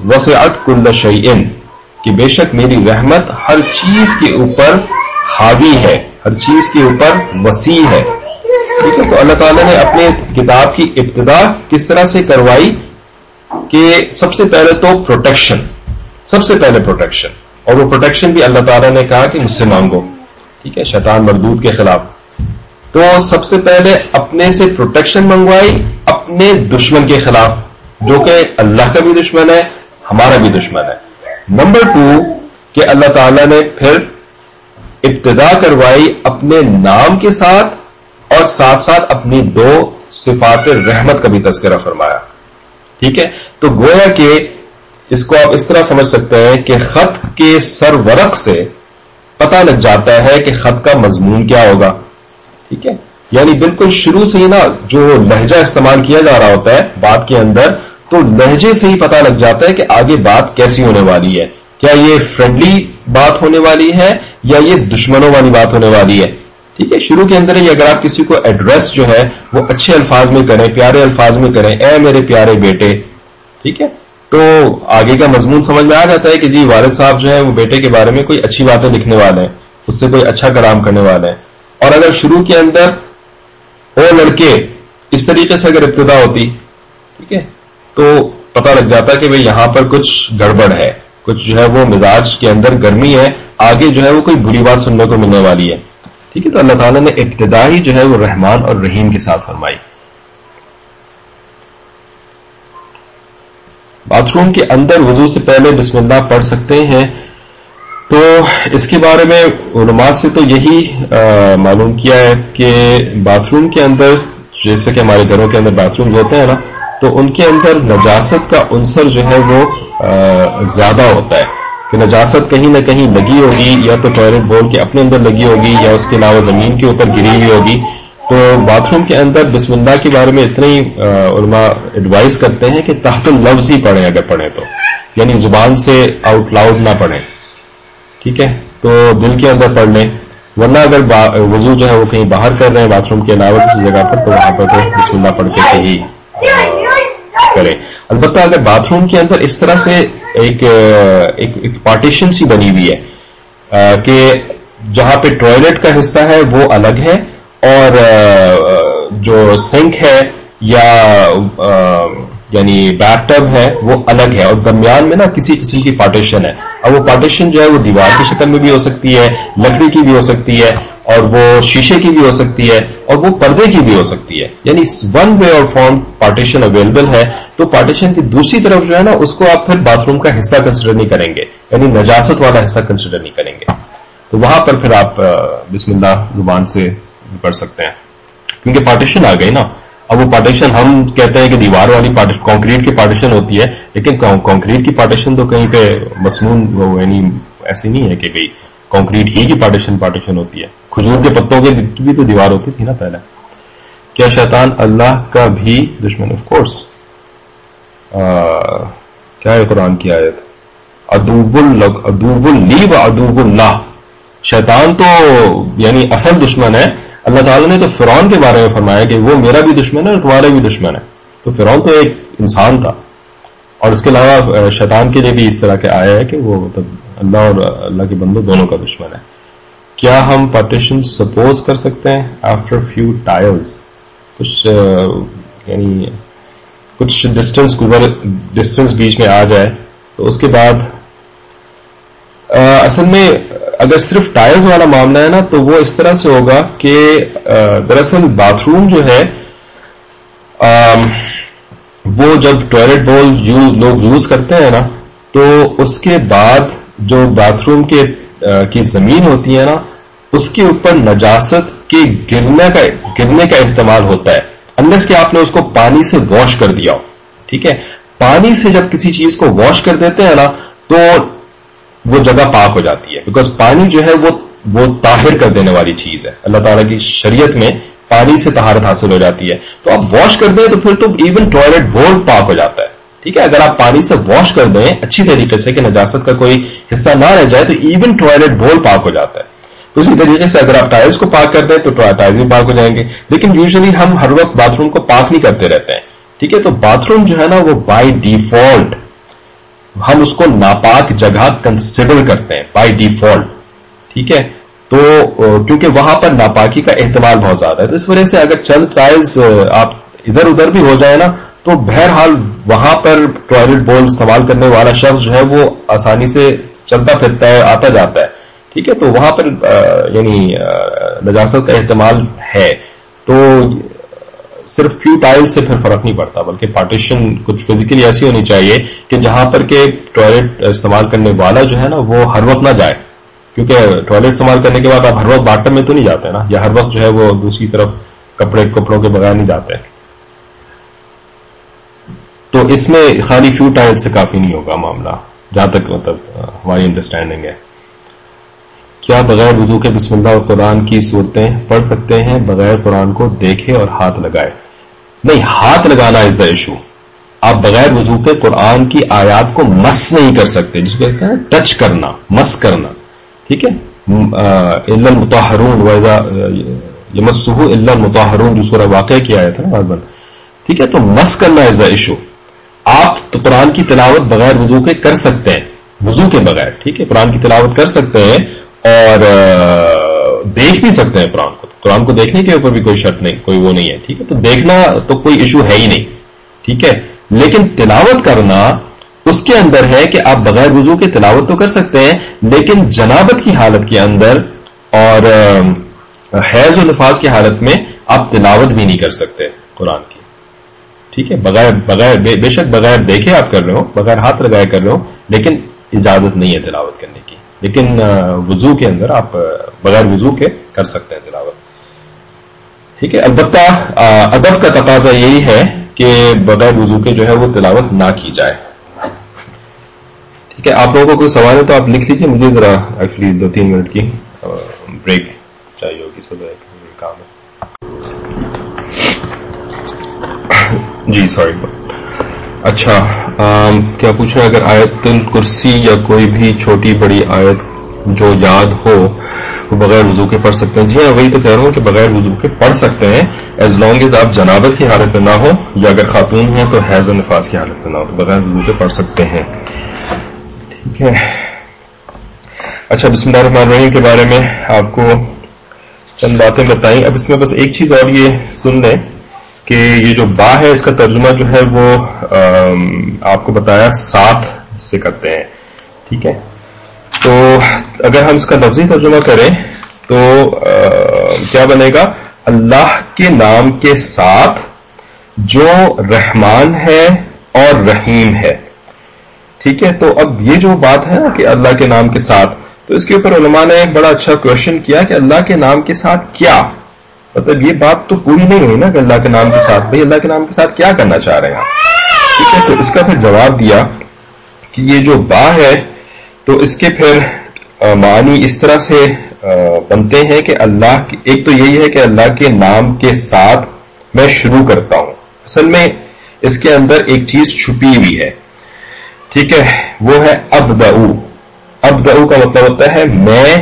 वसिअत कुल्ल शैइन, कि बेशक मेरी रहमत हर चीज के ऊपर हावी है, हर चीज के ऊपर वसी है। ठीक है, तो अल्लाह ताला ने अपने किताब की इब्तिदा किस तरह से करवाई कि सबसे पहले तो प्रोटेक्शन, सबसे पहले प्रोटेक्शन, और वो प्रोटेक्शन भी अल्लाह ताला ने कहा कि मुझसे मांगो। ठीक है, शैतान मरदूद के खिलाफ। तो सबसे पहले अपने से प्रोटेक्शन मंगवाई अपने दुश्मन के खिलाफ, जो कि अल्लाह का भी दुश्मन है, हमारा भी दुश्मन है। नंबर 2 कि अल्लाह ताला ने फिर इब्तिदा करवाई अपने नाम के साथ और साथ साथ अपनी 2 सिफात रहमत का भी तज़किरा फरमाया। ठीक है, तो गोया कि इसको आप इस तरह समझ सकते हैं कि खत के सरवरक से पता लग जाता है कि खत का मजमून क्या होगा। ठीक है, यानी बिल्कुल शुरू से ही ना जो लहजा इस्तेमाल किया जा रहा होता है बात के अंदर, तो लहजे से ही पता लग जाता है कि आगे बात कैसी होने वाली है। क्या ये फ्रेंडली बात होने वाली है या ये दुश्मनों वाली बात होने वाली है। ठीक है, शुरू के अंदर ही अगर आप किसी को एड्रेस जो है वो अच्छे अल्फाज में करें, प्यारे अल्फाज में करें, ए मेरे प्यारे बेटे, ठीक है, तो आगे का मजमून समझ में आ जाता है कि जी वालिद साहब जो है वो बेटे के बारे में कोई अच्छी बातें लिखने वाले हैं, उससे कोई अच्छा कलाम करने वाले हैं। और अगर शुरू के अंदर ओ लड़के इस तरीके से अगर इब्तिदा होती, ठीक है, तो पता लग जाता है कि भाई यहां पर कुछ गड़बड़ है, कुछ जो है वो मिजाज के अंदर गर्मी है, आगे जो है वो कोई बुरी बात सुनने को मिलने वाली है। ठीक है, तो अल्लाह ताला ने इब्तिदा ही जो है वो रहमान और रहीम के साथ फरमाई। बाथरूम के अंदर वुजू से पहले बिस्मिल्लाह पढ़ सकते हैं, तो इसके बारे में उलमा से तो यही मालूम किया है कि बाथरूम के अंदर, जैसे कि हमारे घरों के अंदर बाथरूम होते हैं ना, तो उनके अंदर नजासत का उनसर जो है वो ज्यादा होता है कि नजासत कहीं ना कहीं लगी होगी, या तो टॉयलेट बोल के अपने अंदर लगी होगी या उसके अलावा जमीन के ऊपर गिरी हुई होगी। तो बाथरूम के अंदर बिस्मिल्लाह के बारे में इतना ही उलमा एडवाइस करते हैं कि तहतुल लफ्ज़ ही पढ़ें, अगर पढ़ें तो, यानी जुबान से आउट लाउड ना पढ़ें। ठीक है, तो दिल के अंदर पढ़ लें, वरना अगर वजू जो है वो कहीं बाहर कर रहे हैं बाथरूम के अलावा किसी जगह पर, तो वहां पर तो बिस्मिल्लाह पढ़ के ही करें। अलबत्ता अगर बाथरूम के अंदर इस तरह से एक पार्टीशन सी बनी हुई है कि जहां पे टॉयलेट का हिस्सा है वो अलग है और जो सिंक है या यानी बैथटब है वो अलग है, और दरमियान में ना किसी किस्म की पार्टीशन है। अब वो पार्टीशन जो है वो दीवार की शक्ल में भी हो सकती है, लकड़ी की भी हो सकती है, और वो शीशे की भी हो सकती है, और वो पर्दे की भी हो सकती है। यानी वन वे और फॉर्म पार्टीशन अवेलेबल है। तो पार्टीशन की दूसरी तरफ जो है ना, उसको आप फिर बाथरूम का हिस्सा कंसिडर नहीं करेंगे, यानी नजासत वाला हिस्सा कंसिडर नहीं करेंगे। तो वहां पर फिर आप बिस्मिल्लाह जुबान से पढ़ सकते हैं, क्योंकि पार्टीशन आ गई ना। अब वो पार्टीशन हम कहते हैं कि दीवार वाली कंक्रीट की पार्टीशन होती है, लेकिन कंक्रीट की पार्टीशन तो कहीं पे मसनून वो यानी ऐसी नहीं है कि भाई कंक्रीट ही की पार्टीशन होती है। खजूर के पत्तों की भी तो दीवार होती थी ना पहले। क्या शैतान अल्लाह का भी दुश्मन? Of course. क्या है कुरान की आयत, अदुव्वुल ली व अदुव्वुल्लाह। शैतान तो यानी असल दुश्मन है। अल्लाह ताला ने तो फिरौन के बारे में फरमाया कि वो मेरा भी दुश्मन है और तुम्हारा भी दुश्मन है। तो फिरौन तो एक इंसान था, और उसके अलावा शैतान के लिए भी इस तरह के आया है कि वो मतलब अल्लाह और अल्लाह के बंदे दोनों का दुश्मन है। क्या हम पार्टीशन सपोज कर सकते हैं आफ्टर फ्यू टायर्स? कुछ यानी कुछ डिस्टेंस बीच में आ जाए तो उसके बाद असल में अगर सिर्फ टायर्स वाला मामला है ना, तो वो इस तरह से होगा कि दरअसल बाथरूम जो है वो जब टॉयलेट बोल लोग यूज करते हैं ना, तो उसके बाद जो बाथरूम की जमीन होती है ना, उसके ऊपर नजासत के गिरने का इस्तेमाल होता है, अनलेस कि आपने उसको पानी से वॉश कर दिया हो। ठीक है, पानी से जब किसी चीज को वॉश कर देते हैं ना, तो वो जगह पाक हो जाती है, बिकॉज पानी जो है वो ताहिर कर देने वाली चीज है। अल्लाह ताला की शरीयत में पानी से तहारत हासिल हो जाती है। तो आप वॉश कर दें तो फिर तो इवन टॉयलेट बोल पाक हो जाता है। ठीक है, अगर आप पानी से वॉश कर दें अच्छी तरीके से कि नजासत का कोई हिस्सा ना रह जाए, तो इवन टॉयलेट बोल पाक हो जाता है। तो इसी तरीके से अगर आप टायर्स को पाक कर दें तो टायर भी पाक हो जाएंगे। लेकिन यूजुअली हम हर वक्त बाथरूम को पाक नहीं करते रहते हैं। ठीक है, तो बाथरूम जो है ना वो बाय डिफॉल्ट ہم اس کو ناپاک جگہ کنسیڈر کرتے ہیں بائی ڈیفالٹ. ٹھیک ہے، تو کیونکہ وہاں پر ناپاکی کا احتمال بہت زیادہ ہے، تو اس وجہ سے اگر چند ٹرائلز آپ ادھر ادھر بھی ہو جائے نا تو بہرحال وہاں پر ٹوائلٹ بول استعمال کرنے والا شخص جو ہے وہ آسانی سے چلتا پھرتا ہے، آتا جاتا ہے. ٹھیک ہے، تو وہاں پر یعنی نجاست کا احتمال ہے. تو صرف فیو ٹائل سے پھر فرق نہیں پڑتا، بلکہ پارٹیشن کچھ فزیکلی ایسی ہونی چاہیے کہ جہاں پر کہ ٹوائلٹ استعمال کرنے والا جو ہے نا وہ ہر وقت نہ جائے، کیونکہ ٹوائلٹ استعمال کرنے کے بعد آپ ہر وقت باٹھ میں تو نہیں جاتے نا، یا ہر وقت جو ہے وہ دوسری طرف کپڑوں کے بغیر نہیں جاتے. تو اس میں خالی فیو ٹائل سے کافی نہیں ہوگا معاملہ، جہاں تک مطلب ہماری انڈرسٹینڈنگ ہے. کیا بغیر وضو کے بسم اللہ اور قرآن کی صورتیں پڑھ سکتے ہیں بغیر قرآن کو دیکھے اور ہاتھ لگائے؟ نہیں، ہاتھ لگانا از دا ایشو. آپ بغیر وضو کے قرآن کی آیات کو مس نہیں کر سکتے، جس کو کہتے ہیں ٹچ کرنا، مس کرنا. ٹھیک ہے، الا المطہرون یمسہ الا المطہرون جو سورہ واقعہ کی آیت ہے نا غالباً. ٹھیک ہے، تو مس کرنا از دا ایشو. آپ تو قرآن کی تلاوت بغیر وضو کے کر سکتے ہیں، وضو کے بغیر. ٹھیک ہے، قرآن کی تلاوت کر سکتے ہیں اور دیکھ بھی سکتے ہیں قرآن کو. قرآن کو دیکھنے کے اوپر بھی کوئی شرط نہیں، کوئی وہ نہیں ہے. ٹھیک ہے، تو دیکھنا تو کوئی ایشو ہے ہی نہیں. ٹھیک ہے، لیکن تلاوت کرنا اس کے اندر ہے کہ آپ بغیر وضو کے تلاوت تو کر سکتے ہیں، لیکن جنابت کی حالت کے اندر اور حیض و نفاس کی حالت میں آپ تلاوت بھی نہیں کر سکتے قرآن کی. ٹھیک ہے، بغیر بے شک بغیر دیکھے آپ کر رہے ہو، بغیر ہاتھ لگائے کر رہے ہو، لیکن اجازت نہیں ہے تلاوت کرنے کی. لیکن وضو کے اندر آپ بغیر وضو کے کر سکتے ہیں تلاوت. ٹھیک ہے، البتہ ادب کا تقاضا یہی ہے کہ بغیر وضو کے جو ہے وہ تلاوت نہ کی جائے. ٹھیک ہے، آپ لوگوں کو کوئی سوال ہے تو آپ لکھ لیجیے، مجھے ذرا ایکچولی 2-3 منٹ کی بریک چاہیے ہوگی، صبح کام ہے. جی سوری. اچھا، کیا پوچھا ہے اگر آیت الکرسی یا کوئی بھی چھوٹی بڑی آیت جو یاد ہو وہ بغیر وضو کے پڑھ سکتے ہیں؟ جی ہاں، وہی تو کہہ رہا ہوں کہ بغیر وضو کے پڑھ سکتے ہیں، ایز لانگ ایز آپ جنابت کی حالت میں نہ ہو، یا اگر خاتون ہیں تو حیض و نفاس کی حالت میں نہ ہو تو بغیر وضو کے پڑھ سکتے ہیں. ٹھیک ہے. اچھا، بسم اللہ الرحمن الرحیم کے بارے میں آپ کو چند باتیں بتائیں. اب اس میں بس ایک چیز اور یہ سن لیں کہ یہ جو با ہے اس کا ترجمہ جو ہے وہ آپ کو بتایا ساتھ سے کرتے ہیں. ٹھیک ہے، تو اگر ہم اس کا لفظی ترجمہ کریں تو کیا بنے گا؟ اللہ کے نام کے ساتھ جو رحمان ہے اور رحیم ہے. ٹھیک ہے، تو اب یہ جو بات ہے نا کہ اللہ کے نام کے ساتھ، تو اس کے اوپر علماء نے بڑا اچھا کوشچن کیا کہ اللہ کے نام کے ساتھ کیا، مطلب یہ بات تو پوری نہیں ہوئی نا کہ اللہ کے نام کے ساتھ، بھئی اللہ کے نام کے ساتھ کیا کرنا چاہ رہے ہیں. ٹھیک ہے، تو اس کا پھر جواب دیا کہ یہ جو با ہے تو اس کے پھر معنی اس طرح سے بنتے ہیں کہ اللہ، ایک تو یہی ہے کہ اللہ کے نام کے ساتھ میں شروع کرتا ہوں. اصل میں اس کے اندر ایک چیز چھپی ہوئی ہے. ٹھیک ہے، وہ ہے ابدعو. ابدعو کا مطلب ہوتا ہے میں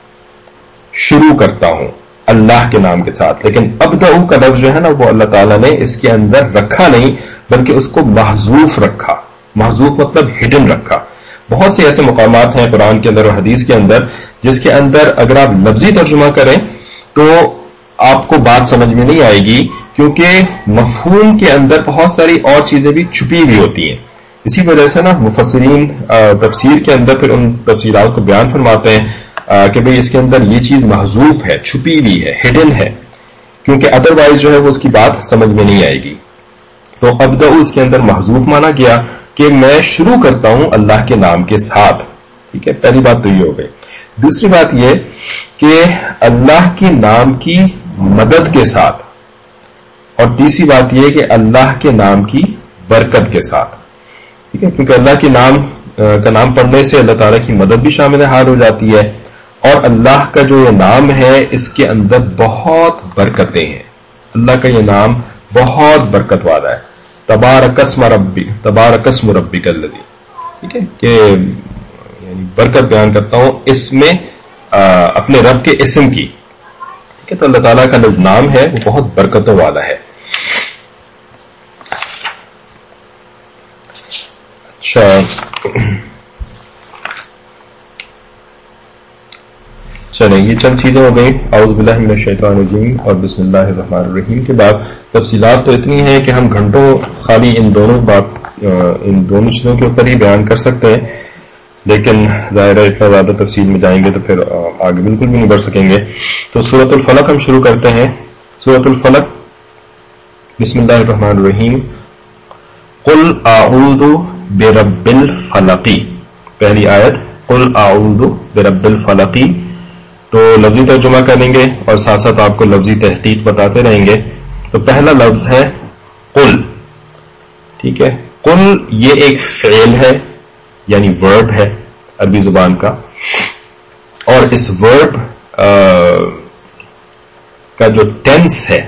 شروع کرتا ہوں اللہ کے نام کے ساتھ. لیکن ابدعو کا لفظ جو ہے نا وہ اللہ تعالیٰ نے اس کے اندر رکھا نہیں، بلکہ اس کو محذوف رکھا. محذوف مطلب ہڈن رکھا. بہت سے ایسے مقامات ہیں قرآن کے اندر اور حدیث کے اندر جس کے اندر اگر آپ لفظی ترجمہ کریں تو آپ کو بات سمجھ میں نہیں آئے گی، کیونکہ مفہوم کے اندر بہت ساری اور چیزیں بھی چھپی ہوئی ہوتی ہیں. اسی وجہ سے نا مفسرین تفسیر کے اندر پھر ان تفسیرات کو بیان فرماتے ہیں کہ بھئی اس کے اندر یہ چیز محذوف ہے، چھپی ہوئی ہے، ہڈن ہے، کیونکہ ادروائز جو ہے وہ اس کی بات سمجھ میں نہیں آئے گی. تو ابدعو اس کے اندر محذوف مانا گیا کہ میں شروع کرتا ہوں اللہ کے نام کے ساتھ. ٹھیک ہے، پہلی بات تو یہ ہو گئی. دوسری بات یہ کہ اللہ کے نام کی مدد کے ساتھ، اور تیسری بات یہ کہ اللہ کے نام کی برکت کے ساتھ. ٹھیک ہے، کیونکہ اللہ کے نام کا نام پڑھنے سے اللہ تعالیٰ کی مدد بھی شامل حال ہو جاتی ہے، اور اللہ کا جو یہ نام ہے اس کے اندر بہت برکتیں ہیں. اللہ کا یہ نام بہت برکت والا ہے. تبارک اسم ربک الذی. ٹھیک ہے، کہ یعنی برکت بیان کرتا ہوں اس میں اپنے رب کے اسم کی. ٹھیک ہے، تو اللہ تعالیٰ کا جو نام ہے وہ بہت برکتوں والا ہے. اچھا، چلیں یہ چند چیزیں ہو گئی اعوذ باللہ من الشیطان الرجیم اور بسم اللہ الرحمن الرحیم کے بعد تفصیلات تو اتنی ہیں کہ ہم گھنٹوں خالی ان دونوں چیزوں کے اوپر ہی بیان کر سکتے ہیں، لیکن ظاہر ہے اتنا زیادہ تفصیل میں جائیں گے تو پھر آگے بالکل بھی نہیں بڑھ سکیں گے. تو سورۃ الفلق ہم شروع کرتے ہیں. سورۃ الفلق، بسم اللہ الرحمن الرحیم. قل اعوذ برب الفلق، پہلی آیت قل اعوذ برب الفلق. تو لفظی ترجمہ کریں گے اور ساتھ ساتھ آپ کو لفظی تحقیق بتاتے رہیں گے. تو پہلا لفظ ہے قل، ٹھیک ہے. قل یہ ایک فعل ہے، یعنی ورب ہے عربی زبان کا، اور اس ورب کا جو ٹینس ہے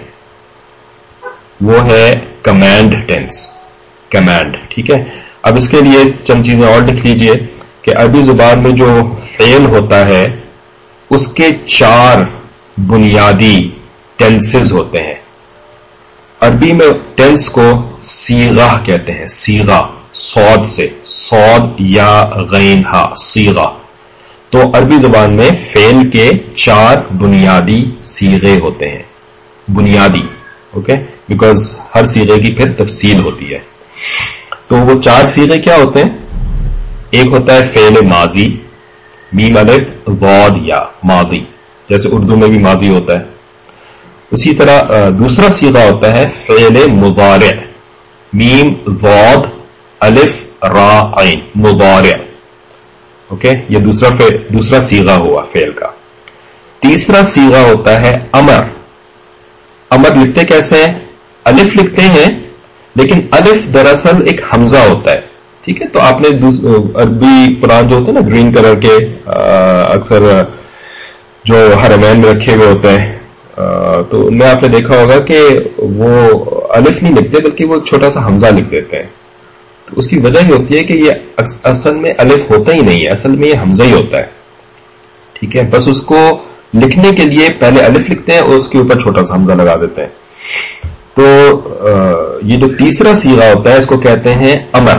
وہ ہے کمانڈ ٹینس، کمانڈ، ٹھیک ہے. اب اس کے لیے چند چیزیں اور لکھ لیجئے کہ عربی زبان میں جو فعل ہوتا ہے اس کے 4 بنیادی ٹینسز ہوتے ہیں. عربی میں ٹینس کو صیغہ کہتے ہیں، صیغہ، صاد سے، صاد یا غین ہا، صیغہ. تو عربی زبان میں فعل کے 4 بنیادی صیغے ہوتے ہیں، بنیادی، اوکے، بیکاز ہر صیغے کی پھر تفصیل ہوتی ہے. تو وہ 4 صیغے کیا ہوتے ہیں؟ ایک ہوتا ہے فعل ماضی، میم الف ضاد یا، ماضی، جیسے اردو میں بھی ماضی ہوتا ہے. اسی طرح دوسرا صیغہ ہوتا ہے فعل مضارع، میم ضاد الف را عین، مضارع، اوکے، یہ دوسرا صیغہ ہوا فعل کا. تیسرا صیغہ ہوتا ہے امر. امر لکھتے کیسے ہیں؟ الف لکھتے ہیں، لیکن الف دراصل ایک حمزہ ہوتا ہے، ٹھیک ہے. تو آپ نے عربی قرآن جو ہوتے ہیں نا گرین کلر کے، اکثر جو حرمین میں رکھے ہوئے ہوتے ہیں، تو ان میں آپ نے دیکھا ہوگا کہ وہ الف نہیں لکھتے بلکہ وہ چھوٹا سا حمزہ لکھ دیتے ہیں. تو اس کی وجہ یہ ہوتی ہے کہ یہ اصل میں الف ہوتا ہی نہیں ہے، اصل میں یہ حمزہ ہی ہوتا ہے، ٹھیک ہے. بس اس کو لکھنے کے لیے پہلے الف لکھتے ہیں اور اس کے اوپر چھوٹا سا حمزہ لگا دیتے ہیں. تو یہ جو تیسرا صیغہ ہوتا ہے اس کو کہتے ہیں امر.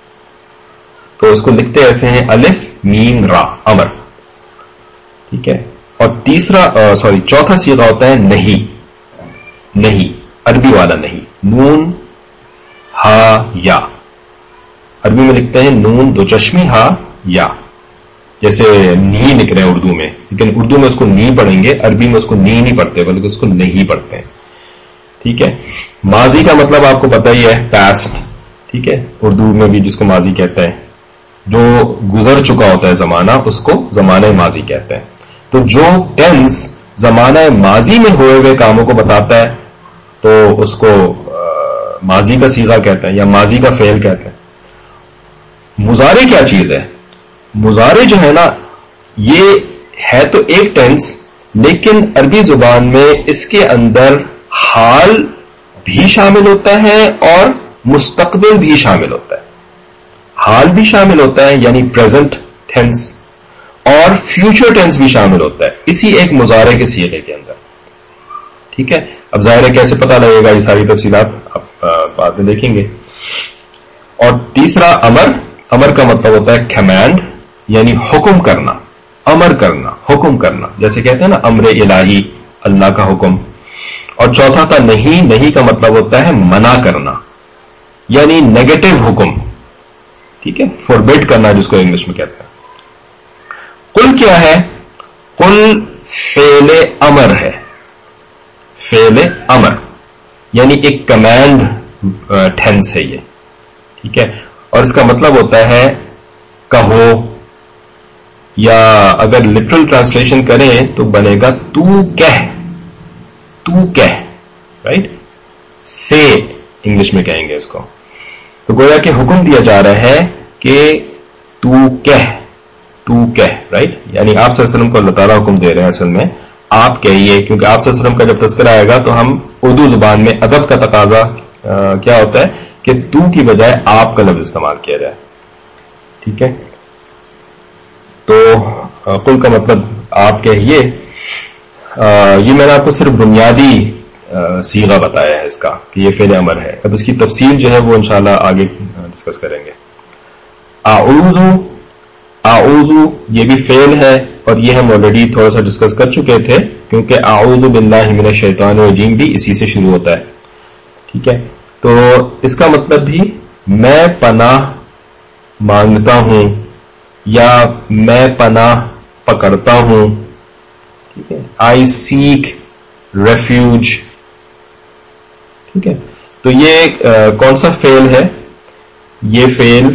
تو اس کو لکھتے ایسے ہیں الف میم را، امر، ٹھیک ہے. اور چوتھا صیغہ ہوتا ہے نہیں. نہیں، عربی والا نہیں، نون ہا یا. عربی میں لکھتے ہیں نون دو چشمی ہا یا، جیسے نی لکھ رہے ہیں اردو میں، لیکن اردو میں اس کو نی پڑھیں گے، عربی میں اس کو نی نہیں پڑھتے بلکہ اس کو نہیں پڑھتے ہیں، ٹھیک ہے. ماضی کا مطلب آپ کو پتہ ہی ہے، پاسٹ، ٹھیک ہے. اردو میں بھی جس کو ماضی کہتے ہیں، جو گزر چکا ہوتا ہے زمانہ، اس کو زمانہ ماضی کہتے ہیں. تو جو ٹینس زمانہ ماضی میں ہوئے ہوئے کاموں کو بتاتا ہے تو اس کو ماضی کا صیغہ کہتے ہیں یا ماضی کا فعل کہتے ہیں. مضارع کیا چیز ہے؟ مضارع جو ہے نا، یہ ہے تو ایک ٹینس، لیکن عربی زبان میں اس کے اندر حال بھی شامل ہوتا ہے اور مستقبل بھی شامل ہوتا ہے. حال بھی شامل ہوتا ہے یعنی پریزنٹ ٹینس، اور فیوچر ٹینس بھی شامل ہوتا ہے اسی ایک مضارع کے صیغے کے اندر، ٹھیک ہے. اب ظاہر ہے کیسے پتہ لگے گا، یہ ساری تفصیلات آپ بعد میں دیکھیں گے. اور تیسرا امر. امر کا مطلب ہوتا ہے کمانڈ، یعنی حکم کرنا، امر کرنا، حکم کرنا، جیسے کہتے ہیں نا امر الہی، اللہ کا حکم. اور چوتھا تھا نہیں. نہیں کا مطلب ہوتا ہے منع کرنا، یعنی نیگیٹو حکم، ٹھیک ہے، فوربیڈ کرنا جس کو انگلش میں کہتے ہیں. قل کیا ہے؟ قل فعل امر ہے، فعل امر یعنی ایک کمانڈ ٹینس ہے یہ، ٹھیک ہے. اور اس کا مطلب ہوتا ہے کہو، یا اگر لٹرل ٹرانسلیشن کریں تو بنے گا تو کہہ، تو کہہ، رائٹ، سے انگلش میں کہیں گے اس کو. تو گویا کہ حکم دیا جا رہا ہے کہ تو کہہ، تو کہہ، رائٹ. یعنی آپ صلی اللہ علیہ وسلم کو اللہ تعالیٰ حکم دے رہے ہیں اصل میں، آپ کہیے، کیونکہ آپ صلی اللہ علیہ وسلم کا جب تذکرہ آئے گا تو ہم اردو زبان میں ادب کا تقاضا کیا ہوتا ہے کہ تو کی بجائے آپ کا لفظ استعمال کیا جائے، ٹھیک ہے. تو قل کا مطلب آپ کہیے. یہ میں نے آپ کو صرف بنیادی صیغہ بتایا ہے اس کا کہ یہ فعل امر ہے. اب اس کی تفصیل جو ہے وہ انشاءاللہ آگے ڈسکس کریں گے. اعوذ، اعوذ یہ بھی فعل ہے، اور یہ ہم آلریڈی تھوڑا سا ڈسکس کر چکے تھے، کیونکہ اعوذ باللہ من الشیطان الرجیم بھی اسی سے شروع ہوتا ہے. ٹھیک ہے، تو اس کا مطلب بھی میں پناہ مانگتا ہوں یا میں پناہ پکڑتا ہوں. ٹھیک ہے، آئی سیک ریفیوج. ٹھیک ہے، تو یہ کون سا فعل ہے؟ یہ فعل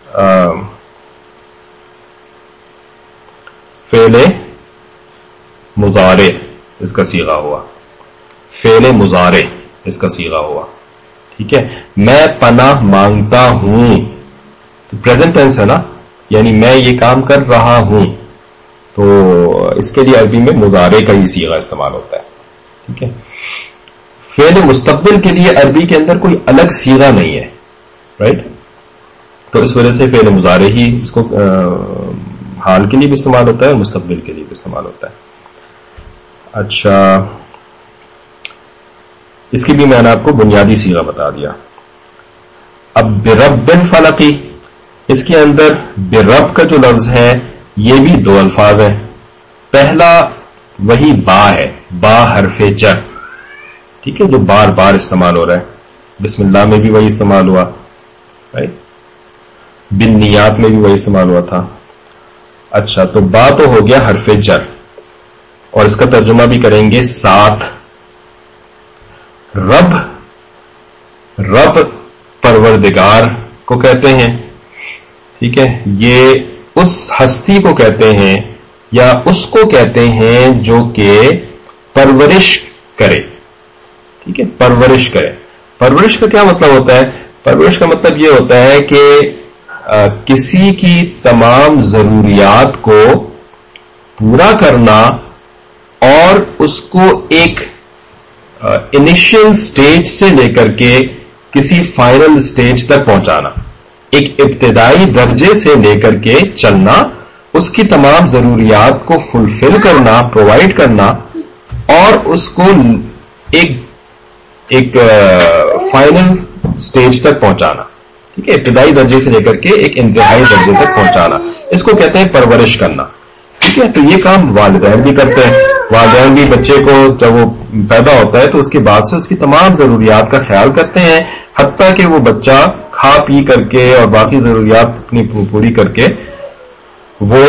فعل مضارع اس کا صیغہ ہوا. فعل مضارع اس کا صیغہ ہوا. ٹھیک ہے، میں پناہ مانگتا ہوں، پریزنٹ ٹینس ہے نا، یعنی میں یہ کام کر رہا ہوں، تو اس کے لیے عربی میں مضارع کا ہی صیغہ استعمال ہوتا ہے. ٹھیک ہے، فعل مستقبل کے لیے عربی کے اندر کوئی الگ صیغہ نہیں ہے، رائٹ؟ تو اس وجہ سے فعل مضارع ہی اس کو حال کے لیے بھی استعمال ہوتا ہے اور مستقبل کے لیے بھی استعمال ہوتا ہے. اچھا، اس کی بھی میں نے آپ کو بنیادی صیغہ بتا دیا. اب برب الفلقی، اس کے اندر برب کا جو لفظ ہے یہ بھی دو الفاظ ہیں. پہلا وہی با ہے، با حرف جر. ٹھیک ہے، جو بار بار استعمال ہو رہا ہے. بسم اللہ میں بھی وہی استعمال ہوا، رائٹ؟ بالنیات میں بھی وہی استعمال ہوا تھا. اچھا، تو با تو ہو گیا حرف جر، اور اس کا ترجمہ بھی کریں گے ساتھ. رب، رب پروردگار کو کہتے ہیں. ٹھیک ہے، یہ اس ہستی کو کہتے ہیں یا اس کو کہتے ہیں جو کہ پرورش کرے. ٹھیک ہے، پرورش کرے. پرورش کا کیا مطلب ہوتا ہے؟ پرورش کا مطلب یہ ہوتا ہے کہ کسی کی تمام ضروریات کو پورا کرنا اور اس کو ایک انیشل سٹیج سے لے کر کے کسی فائنل سٹیج تک پہنچانا، ایک ابتدائی درجے سے لے کر کے چلنا، اس کی تمام ضروریات کو فلفل کرنا، پرووائڈ کرنا، اور اس کو ایک فائنل سٹیج تک پہنچانا. ٹھیک ہے، ابتدائی درجے سے لے کر کے ایک انتہائی درجے تک پہنچانا، اس کو کہتے ہیں پرورش کرنا. ٹھیک ہے، تو یہ کام والدین بھی کرتے ہیں. والدین بھی بچے کو جب وہ پیدا ہوتا ہے تو اس کے بعد سے اس کی تمام ضروریات کا خیال کرتے ہیں، حتیٰ کہ وہ بچہ کھا پی کر کے اور باقی ضروریات اپنی پوری کر کے وہ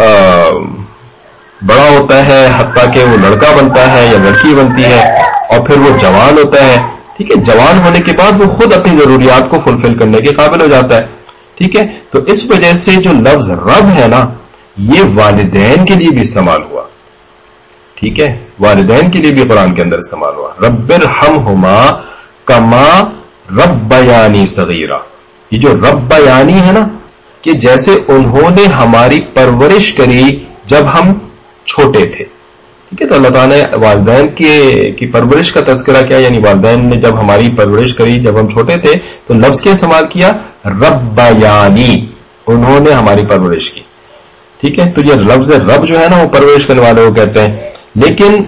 بڑا ہوتا ہے، حتیٰ کہ وہ لڑکا بنتا ہے یا لڑکی بنتی ہے، اور پھر وہ جوان ہوتا ہے. ٹھیک ہے، جوان ہونے کے بعد وہ خود اپنی ضروریات کو فلفل کرنے کے قابل ہو جاتا ہے. ٹھیک ہے، تو اس وجہ سے جو لفظ رب ہے نا، یہ والدین کے لیے بھی استعمال ہوا. ٹھیک ہے، والدین کے لیے بھی قرآن کے اندر استعمال ہوا. رب ارحمہما کما ربیانی صغیرا. یہ جو ربیانی ہے نا، کہ جیسے انہوں نے ہماری پرورش کری جب ہم چھوٹے تھے. ٹھیک ہے، تو اللہ تعالیٰ نے والدین کی پرورش کا تذکرہ کیا، یعنی والدین نے جب ہماری پرورش کری جب ہم چھوٹے تھے تو لفظ کیا استعمال کیا؟ ربیانی، انہوں نے ہماری پرورش کی. ٹھیک ہے، تو یہ لفظ رب جو ہے نا وہ پرورش کرنے والے کو کہتے ہیں. لیکن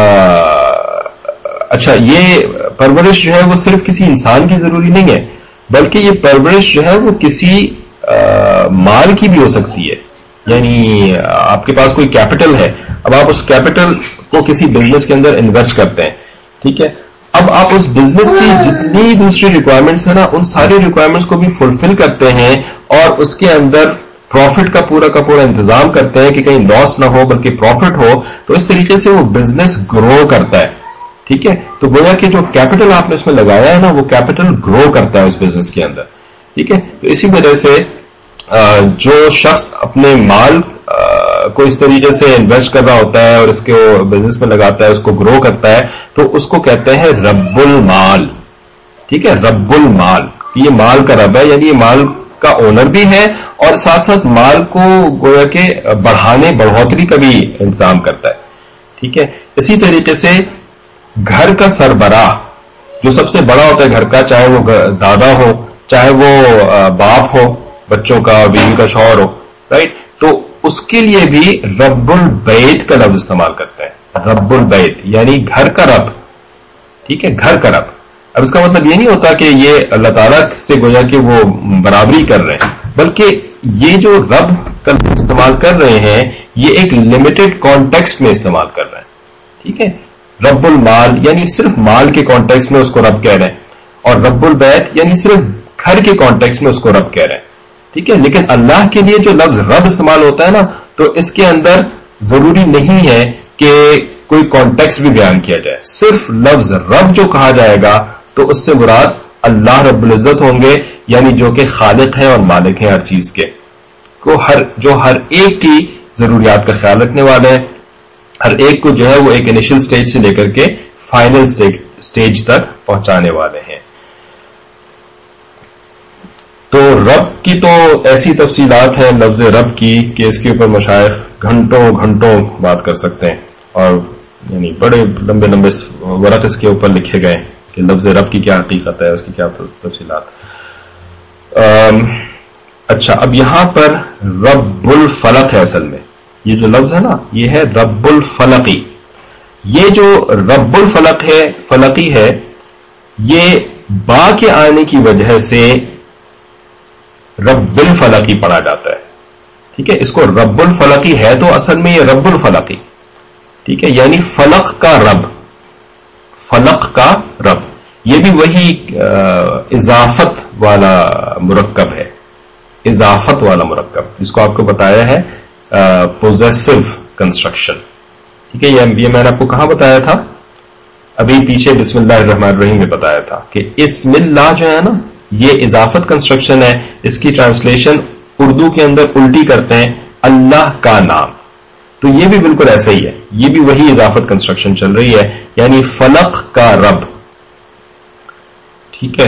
اچھا، یہ پرورش جو ہے وہ صرف کسی انسان کی ضروری نہیں ہے، بلکہ یہ پرورش جو ہے وہ کسی مال کی بھی ہو سکتی ہے. یعنی آپ کے پاس کوئی کیپٹل ہے، اب آپ اس کیپٹل کو کسی بزنس کے اندر انویسٹ کرتے ہیں. ٹھیک ہے، اب آپ اس بزنس کی جتنی دوسری ریکوائرمنٹس ہیں نا، ان ساری ریکوائرمنٹس کو بھی فلفل کرتے ہیں اور اس کے اندر پروفٹ کا پورا انتظام کرتے ہیں کہ کہیں لاس نہ ہو بلکہ پروفٹ ہو. تو اس طریقے سے وہ بزنس گرو کرتا ہے. ٹھیک ہے، تو گویا کہ جو کیپٹل آپ نے اس میں لگایا ہے نا، وہ کیپٹل گرو کرتا ہے اس بزنس کے اندر. ٹھیک ہے، تو اسی وجہ سے جو شخص اپنے مال کو اس طریقے سے انویسٹ کر رہا ہوتا ہے اور اس کو بزنس میں لگاتا ہے، اس کو گرو کرتا ہے، تو اس کو کہتے ہیں رب المال. ٹھیک ہے، رب المال، یہ مال کا رب ہے، یعنی یہ مال کا اونر بھی ہے اور ساتھ ساتھ مال کو گویا کہ بڑھوتری کا بھی انتظام کرتا ہے. ٹھیک ہے، اسی طریقے سے گھر کا سربراہ جو سب سے بڑا ہوتا ہے گھر کا، چاہے وہ دادا ہو، چاہے وہ باپ ہو بچوں کا، بیوی کا شوہر ہو، رائٹ؟ تو اس کے لیے بھی رب البیت کا لفظ استعمال کرتے ہیں. رب البیت یعنی گھر کا رب. ٹھیک ہے، گھر کا رب. اب اس کا مطلب یہ نہیں ہوتا کہ یہ اللہ تعالیٰ سے گویا کہ وہ برابری کر رہے ہیں، بلکہ یہ جو رب کا استعمال کر رہے ہیں یہ ایک لمیٹڈ کانٹیکسٹ میں استعمال کر رہے ہیں. ٹھیک ہے, رب المال یعنی صرف مال کے کانٹیکسٹ میں اس کو رب کہہ رہے ہیں, اور رب البیت یعنی صرف گھر کے کانٹیکسٹ میں اس کو رب کہہ رہے ہیں. ٹھیک ہے, لیکن اللہ کے لیے جو لفظ رب استعمال ہوتا ہے نا, تو اس کے اندر ضروری نہیں ہے کہ کوئی کانٹیکسٹ بھی بیان کیا جائے. صرف لفظ رب جو کہا جائے گا تو اس سے مراد اللہ رب العزت ہوں گے, یعنی جو کہ خالق ہیں اور مالک ہیں ہر چیز کے, جو ہر ایک کی ضروریات کا خیال رکھنے والے ہیں, ہر ایک کو جو ہے وہ ایک انیشل سٹیج سے لے کر کے فائنل سٹیج تک پہنچانے والے ہیں. تو رب کی تو ایسی تفصیلات ہیں لفظ رب کی کہ اس کے اوپر مشائخ گھنٹوں گھنٹوں بات کر سکتے ہیں, اور یعنی بڑے لمبے لمبے ورق اس کے اوپر لکھے گئے کہ لفظ رب کی کیا حقیقت ہے, اس کی کیا تفصیلات. اچھا, اب یہاں پر رب الفلق ہے, اصل میں یہ جو لفظ ہے نا یہ ہے رب الفلقی. یہ جو رب الفلق ہے, فلقی ہے, یہ با کے آنے کی وجہ سے رب الفلقی پڑھا جاتا ہے. ٹھیک ہے, اس کو رب الفلقی ہے تو اصل میں یہ رب الفلقی. ٹھیک ہے, یعنی فلق کا رب, فلق کا رب. یہ بھی وہی اضافت والا مرکب ہے, اضافت والا مرکب جس کو آپ کو بتایا ہے پوزیسو کنسٹرکشن. ٹھیک ہے, یہ میں نے آپ کو کہاں بتایا تھا, ابھی پیچھے بسم اللہ الرحمن الرحیم میں بتایا تھا کہ اسم اللہ جو ہے نا یہ اضافت کنسٹرکشن ہے. اس کی ٹرانسلیشن اردو کے اندر الٹی کرتے ہیں اللہ کا نام, تو یہ بھی بالکل ایسا ہی ہے, یہ بھی وہی اضافت کنسٹرکشن چل رہی ہے, یعنی فلق کا رب. ٹھیک ہے,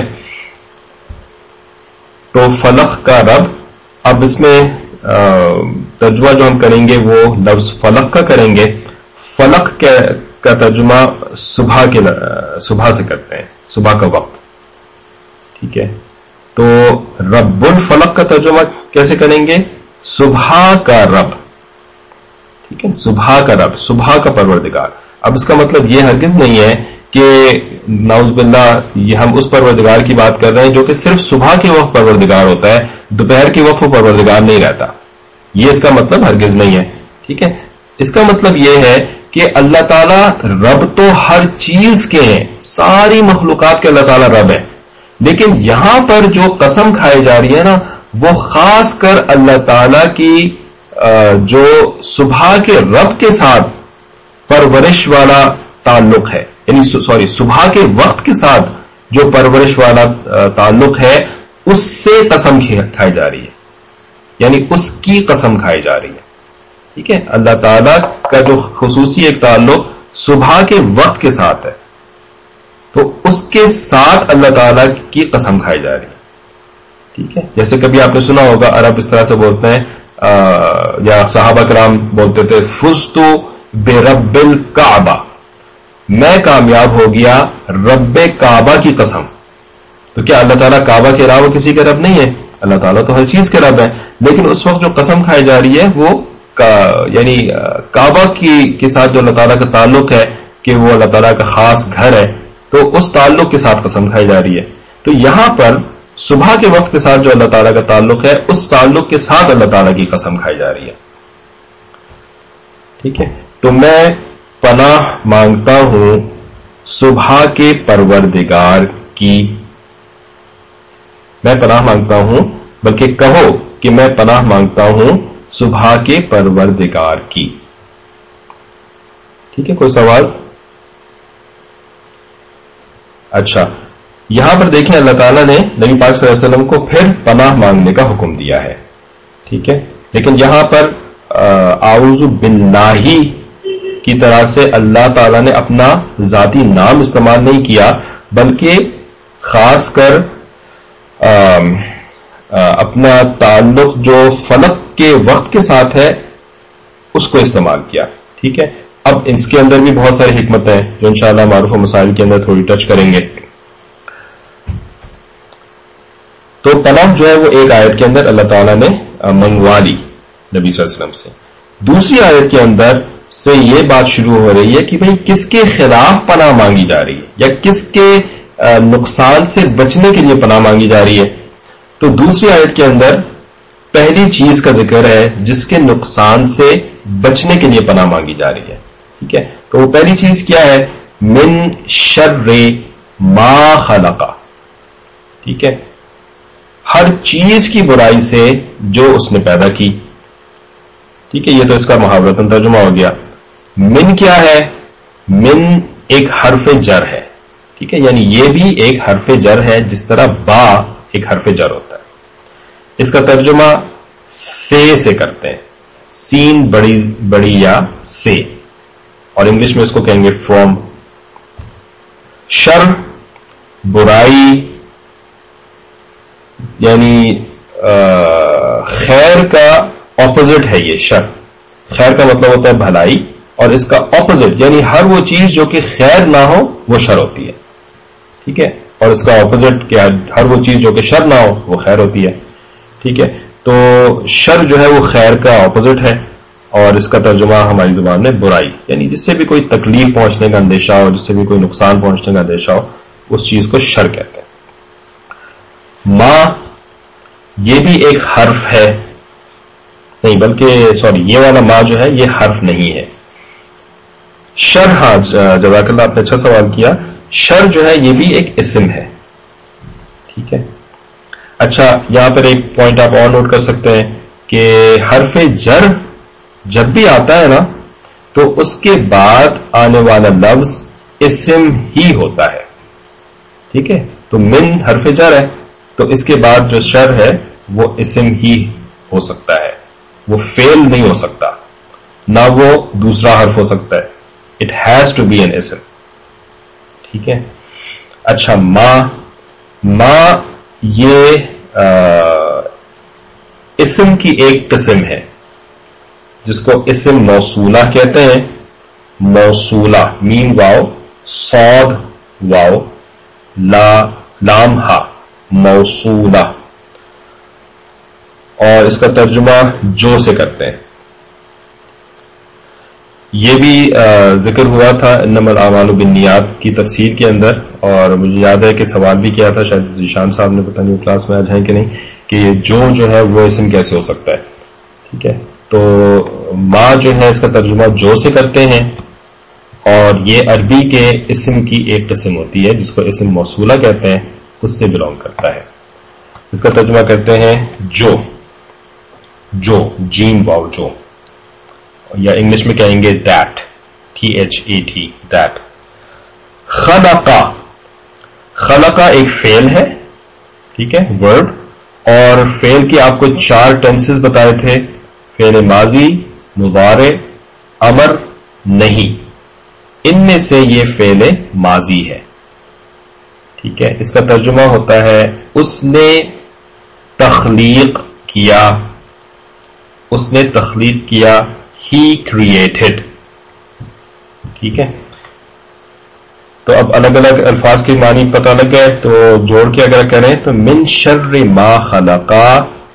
تو فلق کا رب. اب اس میں ترجمہ جو ہم کریں گے وہ لفظ فلق کا کریں گے. فلق کا ترجمہ صبح سے کرتے ہیں, صبح کا وقت. ٹھیک ہے, تو رب الفلق کا ترجمہ کیسے کریں گے, صبح کا رب. ٹھیک ہے, صبح کا رب, صبح کا پروردگار. اب اس کا مطلب یہ ہرگز نہیں ہے کہ نعوذ باللہ یہ ہم اس پروردگار کی بات کر رہے ہیں جو کہ صرف صبح کے وقت پروردگار ہوتا ہے, دوپہر کے وقت وہ پروردگار نہیں رہتا. یہ اس کا مطلب ہرگز نہیں ہے. ٹھیک ہے, اس کا مطلب یہ ہے کہ اللہ تعالیٰ رب تو ہر چیز کے ہیں, ساری مخلوقات کے اللہ تعالیٰ رب ہے, لیکن یہاں پر جو قسم کھائی جا رہی ہے نا وہ خاص کر اللہ تعالیٰ کی جو صبح کے رب کے ساتھ پرورش والا تعلق ہے, یعنی صبح کے وقت کے ساتھ جو پرورش والا تعلق ہے اس سے قسم کھائی جا رہی ہے, یعنی اس کی قسم کھائی جا رہی ہے. ٹھیک ہے, اللہ تعالیٰ کا جو خصوصی ایک تعلق صبح کے وقت کے ساتھ ہے تو اس کے ساتھ اللہ تعالیٰ کی قسم کھائی جا رہی ہے. ٹھیک ہے, جیسے کبھی آپ نے سنا ہوگا عرب اس طرح سے بولتے ہیں, یا صحابہ کرام بولتے تھے فزتو برب الکعبہ, میں کامیاب ہو گیا رب کعبہ کی قسم. تو کیا اللہ تعالیٰ کعبہ کے علاوہ کسی کا رب نہیں ہے؟ اللہ تعالیٰ تو ہر چیز کے رب ہے, لیکن اس وقت جو قسم کھائی جا رہی ہے وہ یعنی کعبہ کے ساتھ جو اللہ تعالیٰ کا تعلق ہے کہ وہ اللہ تعالیٰ کا خاص گھر ہے, تو اس تعلق کے ساتھ قسم کھائی جا رہی ہے. تو یہاں پر صبح کے وقت کے ساتھ جو اللہ تعالیٰ کا تعلق ہے اس تعلق کے ساتھ اللہ تعالیٰ کی قسم کھائی جا رہی ہے. ٹھیک ہے, تو میں پناہ مانگتا ہوں صبح کے پروردگار کی, میں پناہ مانگتا ہوں, بلکہ کہو کہ میں پناہ مانگتا ہوں صبح کے پروردگار کی. ٹھیک ہے, کوئی سوال؟ اچھا, یہاں پر دیکھیں اللہ تعالیٰ نے نبی پاک صلی اللہ علیہ وسلم کو پھر پناہ مانگنے کا حکم دیا ہے. ٹھیک ہے, لیکن یہاں پر اعوذ باللہ کی طرح سے اللہ تعالیٰ نے اپنا ذاتی نام استعمال نہیں کیا, بلکہ خاص کر اپنا تعلق جو فلق کے وقت کے ساتھ ہے اس کو استعمال کیا. ٹھیک ہے, اب اس کے اندر بھی بہت ساری حکمتیں ہیں جو انشاءاللہ معروف و مسائل کے اندر تھوڑی ٹچ کریں گے. تو پناہ جو ہے وہ ایک آیت کے اندر اللہ تعالیٰ نے منگوا لی نبی صلی اللہ علیہ وسلم سے. دوسری آیت کے اندر سے یہ بات شروع ہو رہی ہے کہ بھئی کس کے خلاف پناہ مانگی جا رہی ہے, یا کس کے نقصان سے بچنے کے لیے پناہ مانگی جا رہی ہے. تو دوسری آیت کے اندر پہلی چیز کا ذکر ہے جس کے نقصان سے بچنے کے لیے پناہ مانگی جا رہی ہے. ٹھیک ہے, تو وہ پہلی چیز کیا ہے؟ من شر ما خلق. ٹھیک ہے, ہر چیز کی برائی سے جو اس نے پیدا کی. ٹھیک ہے, یہ تو اس کا محاورتاً ترجمہ ہو گیا. من کیا ہے؟ من ایک حرف جر ہے. ٹھیک ہے, یعنی یہ بھی ایک حرف جر ہے جس طرح با ایک حرف جر ہوتا ہے. اس کا ترجمہ سے کرتے ہیں, سین بڑی یا سے, اور انگلش میں اس کو کہیں گے فرام. شر برائی یعنی خیر کا اپوزٹ ہے یہ شر. خیر کا مطلب ہوتا ہے بھلائی, اور اس کا اپوزٹ یعنی ہر وہ چیز جو کہ خیر نہ ہو وہ شر ہوتی ہے. ٹھیک ہے, اور اس کا اپوزٹ کیا؟ ہر وہ چیز جو کہ شر نہ ہو وہ خیر ہوتی ہے. ٹھیک ہے, تو شر جو ہے وہ خیر کا اپوزٹ ہے, اور اس کا ترجمہ ہماری زبان میں برائی یعنی جس سے بھی کوئی تکلیف پہنچنے کا اندیشہ ہو, جس سے بھی کوئی نقصان پہنچنے کا اندیشہ ہو, اس چیز کو شر کہتے ہیں. ما یہ بھی ایک حرف ہے, نہیں بلکہ سوری یہ والا ما جو ہے یہ حرف نہیں ہے. شر, ہاں جزاک اللہ, آپ نے اچھا سوال کیا. شر جو ہے یہ بھی ایک اسم ہے. ٹھیک ہے, اچھا یہاں پر ایک پوائنٹ آپ اور نوٹ کر سکتے ہیں کہ حرف جر جب بھی آتا ہے نا تو اس کے بعد آنے والا لفظ اسم ہی ہوتا ہے. ٹھیک ہے, تو من حرف جر ہے تو اس کے بعد جو شر ہے وہ اسم ہی ہو سکتا ہے, وہ فعل نہیں ہو سکتا, نہ وہ دوسرا حرف ہو سکتا ہے. It has to be an اسم. ٹھیک ہے, اچھا ما یہ اسم کی ایک قسم ہے جس کو اسم موصولہ کہتے ہیں. موصولہ میم واو صاد واو لام ہا, موصولہ, اور اس کا ترجمہ جو سے کرتے ہیں. یہ بھی ذکر ہوا تھا انما الاعمال بالنیات کی تفسیر کے اندر, اور مجھے یاد ہے کہ سوال بھی کیا تھا, شاید ذیشان صاحب نے, پتہ نہیں کلاس میں آج ہیں کہ نہیں, کہ جو ہے وہ اسم کیسے ہو سکتا ہے. ٹھیک ہے, تو ما جو ہے اس کا ترجمہ جو سے کرتے ہیں, اور یہ عربی کے اسم کی ایک قسم ہوتی ہے جس کو اسم موصولہ کہتے ہیں, اس سے بلونگ کرتا ہے. اس کا ترجمہ کرتے ہیں جو جیم واو جو, یا انگلش میں کہیں گے دیٹ, THAT دیٹ. خلقہ ایک فعل ہے. ٹھیک ہے, ورب, اور فعل کی آپ کو 4 ٹینسز بتائے تھے, فعل ماضی, مضارع, امر, نہیں. ان میں سے یہ فعل ماضی ہے. ٹھیک ہے, اس کا ترجمہ ہوتا ہے اس نے تخلیق کیا, اس نے تخلیق کیا, he created. ٹھیک ہے, تو اب الگ الگ الفاظ کے معنی پتہ لگ گئے, تو جوڑ کے اگر کریں تو من شر ما خلقا,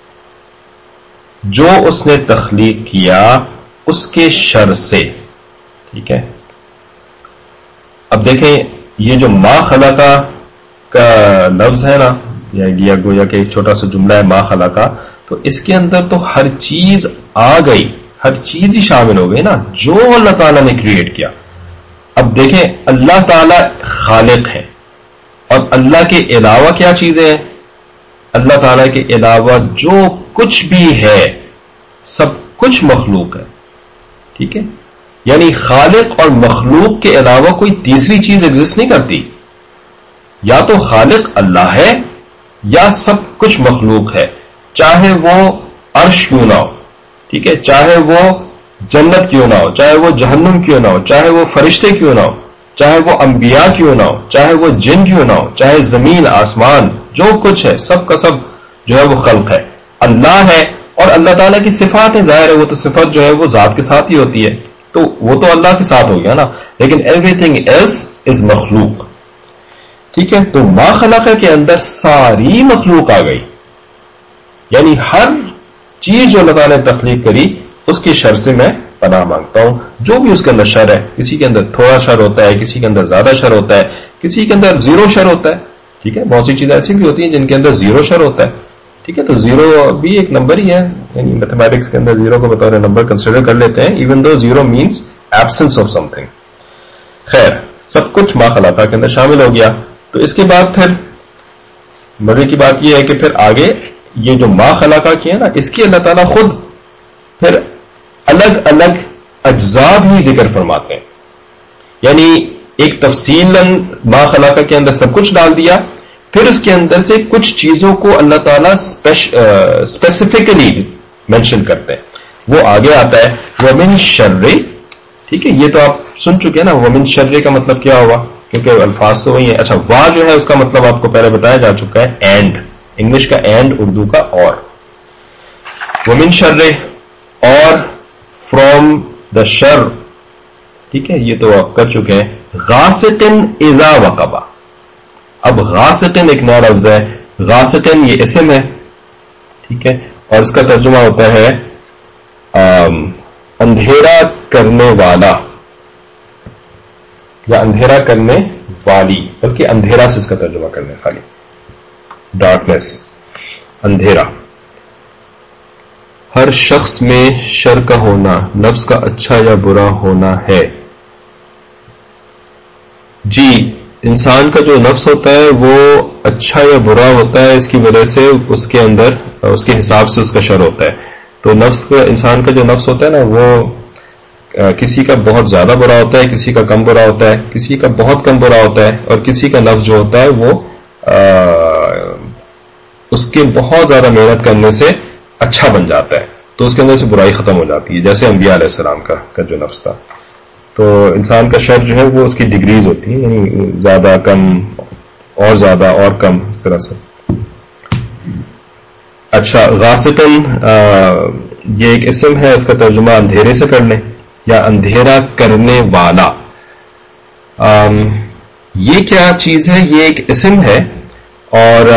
جو اس نے تخلیق کیا اس کے شر سے. ٹھیک ہے, اب دیکھیں یہ جو ما خلقا کا لفظ ہے نا, یا گویا کہ ایک چھوٹا سا جملہ ہے ما خلقا, تو اس کے اندر تو ہر چیز آ گئی, ہر چیز ہی شامل ہو گئی نا جو اللہ تعالیٰ نے کریٹ کیا. اب دیکھیں اللہ تعالیٰ خالق ہے, اور اللہ کے علاوہ کیا چیزیں ہیں؟ اللہ تعالیٰ کے علاوہ جو کچھ بھی ہے سب کچھ مخلوق ہے. ٹھیک ہے, یعنی خالق اور مخلوق کے علاوہ کوئی تیسری چیز ایگزسٹ نہیں کرتی. یا تو خالق اللہ ہے یا سب کچھ مخلوق ہے, چاہے وہ عرش کیوں نہ ہو. ٹھیک ہے, چاہے وہ جنت کیوں نہ ہو, چاہے وہ جہنم کیوں نہ ہو, چاہے وہ فرشتے کیوں نہ ہو, چاہے وہ انبیاء کیوں نہ ہو, چاہے وہ جن کیوں نہ ہو, چاہے زمین آسمان جو کچھ ہے سب کا سب جو ہے وہ خلق ہے. اللہ ہے, اور اللہ تعالیٰ کی صفات ہیں, ظاہر ہے وہ تو صفت جو ہے وہ ذات کے ساتھ ہی ہوتی ہے, تو وہ تو اللہ کے ساتھ ہو گیا نا, لیکن ایوری تھنگ ایلس از مخلوق. ٹھیک ہے, تو ما خلقہ کے اندر ساری مخلوق آ گئی, یعنی ہر چیز جو اللہ تعالیٰ نے تخلیق کری اس کی شر سے میں پناہ مانگتا ہوں. جو بھی اس کے اندر شر ہے, کسی کے اندر تھوڑا شر ہوتا ہے, کسی کے اندر زیادہ شر ہوتا ہے, کسی کے اندر زیرو شر ہوتا ہے. ٹھیک ہے, بہت سی چیزیں ایسی بھی ہوتی ہیں جن کے اندر زیرو شر ہوتا ہے. ٹھیک ہے. تو زیرو بھی ایک نمبر ہی ہے, یعنی میتھمیٹکس کے اندر زیرو کو بطور نمبر کنسیڈر کر لیتے ہیں, ایون دو zero means absence of something. خیر, سب کچھ ما خلقہ کے اندر شامل ہو گیا. تو اس کے بعد پھر مزے کی بات یہ ہے کہ پھر آگے یہ جو ما خلقہ کی ہے نا, اس کی اللہ تعالیٰ خود پھر الگ الگ اجزاء بھی ذکر فرماتے ہیں. یعنی ایک تفصیلاً ما خلقہ کے اندر سب کچھ ڈال دیا, پھر اس کے اندر سے کچھ چیزوں کو اللہ تعالیٰ اسپیسیفکلی مینشن کرتے ہیں. وہ آگے آتا ہے ومن شر, ٹھیک ہے, یہ تو آپ سن چکے ہیں نا. ومن شر کا مطلب کیا ہوا, کیونکہ الفاظ تو وہی ہیں. اچھا, وا جو ہے اس کا مطلب آپ کو پہلے بتایا جا چکا ہے, اینڈ, انگلش کا اینڈ, اردو کا اور. ومن شر, اور فرام دا شر, ٹھیک ہے, یہ تو آپ کر چکے ہیں. غاسقن اذا وقبا, اب غاسقن ایک نیا لفظ ہے. غاسقن یہ اسم ہے, ٹھیک ہے, اور اس کا ترجمہ ہوتا ہے اندھیرا کرنے والا یا اندھیرا کرنے والی, بلکہ اندھیرا سے اس کا ترجمہ کرنے, خالی ڈارکنیس, اندھیرا. ہر شخص میں شر کا ہونا نفس کا اچھا یا برا ہونا ہے. جی, انسان کا جو نفس ہوتا ہے وہ اچھا یا برا ہوتا ہے, اس کی وجہ سے اس کے اندر اس کے حساب سے اس کا شر ہوتا ہے. تو نفس کا, انسان کا جو نفس ہوتا ہے نا, وہ کسی کا بہت زیادہ برا ہوتا ہے, کسی کا کم برا ہوتا ہے, کسی کا بہت کم برا ہوتا ہے, اور کسی کا نفس جو ہوتا ہے وہ اس کے بہت زیادہ محنت کرنے سے اچھا بن جاتا ہے, تو اس کے اندر سے برائی ختم ہو جاتی ہے, جیسے انبیاء علیہ السلام کا جو نفس تھا. تو انسان کا شر جو ہے وہ اس کی ڈگریز ہوتی ہیں, یعنی زیادہ, کم, اور زیادہ, اور کم, اس طرح سے. اچھا, غاسقن یہ ایک اسم ہے, اس کا ترجمہ اندھیرے سے کر لیں یا اندھیرا کرنے والا. یہ کیا چیز ہے, یہ ایک اسم ہے. اور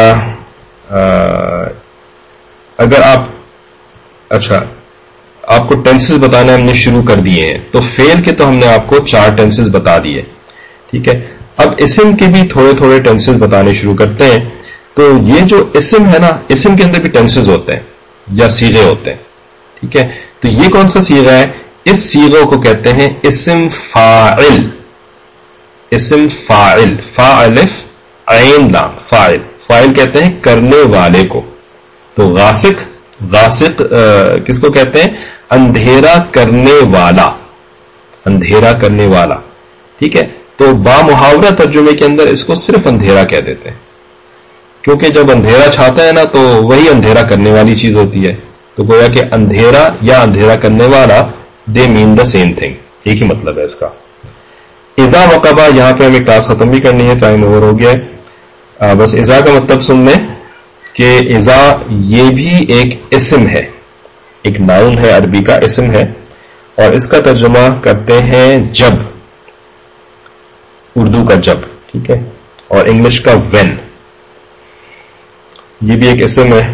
اگر آپ, اچھا, آپ کو ٹینسز بتانا ہم نے شروع کر دیے ہیں, تو فعل کے تو ہم نے آپ کو 4 ٹینسز بتا دیے, ٹھیک ہے. اب اسم کے بھی تھوڑے تھوڑے ٹینسز بتانے شروع کرتے ہیں. تو یہ جو اسم ہے نا, اسم کے اندر بھی ٹینسز ہوتے ہیں یا صیغے ہوتے ہیں, ٹھیک ہے. تو یہ کون سا صیغہ ہے, اس صیغے کو کہتے ہیں اسم فاعل. اسم فاعل, فا الف عین لام, فاعل, فاعل کہتے ہیں کرنے والے کو. تو غاسق, غاسق کس کو کہتے ہیں, اندھیرا کرنے والا, اندھیرا کرنے والا, ٹھیک ہے. تو با محاورہ ترجمے کے اندر اس کو صرف اندھیرا کہہ دیتے ہیں, کیونکہ جب اندھیرا چھاتا ہے نا تو وہی اندھیرا کرنے والی چیز ہوتی ہے. تو گویا کہ اندھیرا یا اندھیرا کرنے والا, دے مین دا سیم تھنگ, ایک ہی مطلب ہے اس کا. اذا وقبا, یہاں پہ ہمیں کلاس ختم بھی کرنی ہے, ٹائم اوور ہو گیا ہے. بس اذا کا مطلب سن لیں کہ اذا یہ بھی ایک اسم ہے, ایک ناؤن ہے, عربی کا اسم ہے, اور اس کا ترجمہ کرتے ہیں جب, اردو کا جب, ٹھیک ہے, اور انگلش کا وین. یہ بھی ایک اسم ہے,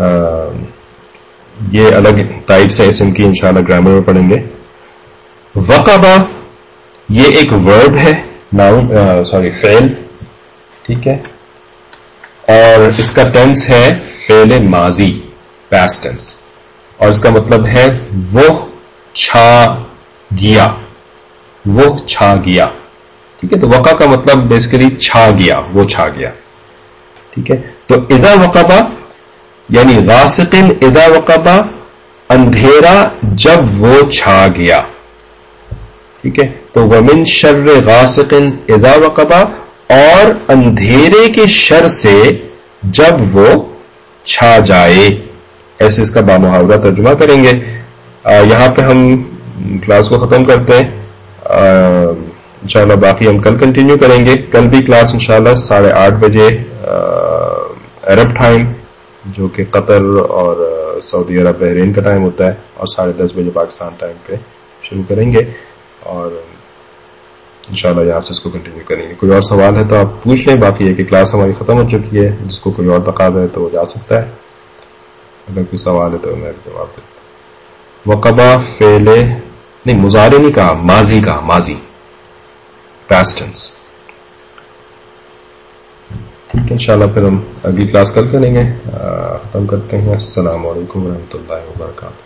یہ الگ ٹائپس ہیں اسم کی, انشاءاللہ گرامر میں پڑھیں گے. وقبہ یہ ایک ورب ہے, ناؤن, فعل, ٹھیک ہے, اور اس کا ٹینس ہے فعل ماضی, پاسٹ ٹینس, اور اس کا مطلب ہے وہ چھا گیا, وہ چھا گیا, ٹھیک ہے. تو وقع کا مطلب بیسیکلی چھا گیا, وہ چھا گیا, ٹھیک ہے. تو اذا وقبہ یعنی غاسقن اذا وقبہ, اندھیرا جب وہ چھا گیا, ٹھیک ہے. تو ومن شر غاسقن اذا وقبہ, اور اندھیرے کے شر سے جب وہ چھا جائے, ایسے اس کا بامحاورہ ترجمہ کریں گے. یہاں پہ ہم کلاس کو ختم کرتے ہیں, انشاءاللہ باقی ہم کل کنٹینیو کریں گے. کل بھی کلاس انشاءاللہ 8:30 بجے عرب ٹائم, جو کہ قطر اور سعودی عرب بحرین کا ٹائم ہوتا ہے, اور 10:30 بجے پاکستان ٹائم پہ شروع کریں گے, اور انشاءاللہ یہاں سے اس کو کنٹینیو کریں گے. کوئی اور سوال ہے تو آپ پوچھ لیں, باقی ہے کہ کلاس ہماری ختم ہو چکی ہے, جس کو کوئی اور تقاضا ہے تو وہ جا سکتا ہے. اگر کوئی سوال ہے تو میں جواب دیتا ہوں. وقبہ فعل نہیں, مضارع نہیں کہا, ماضی کہا, ماضی, پاسٹ ٹینس, ٹھیک ہے انشاءاللہ پھر ہم اگلی کلاس کل کریں گے. ختم کرتے ہیں. السلام علیکم ورحمۃ اللہ وبرکاتہ.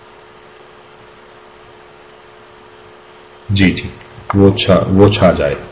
جی وہ چھا جائے.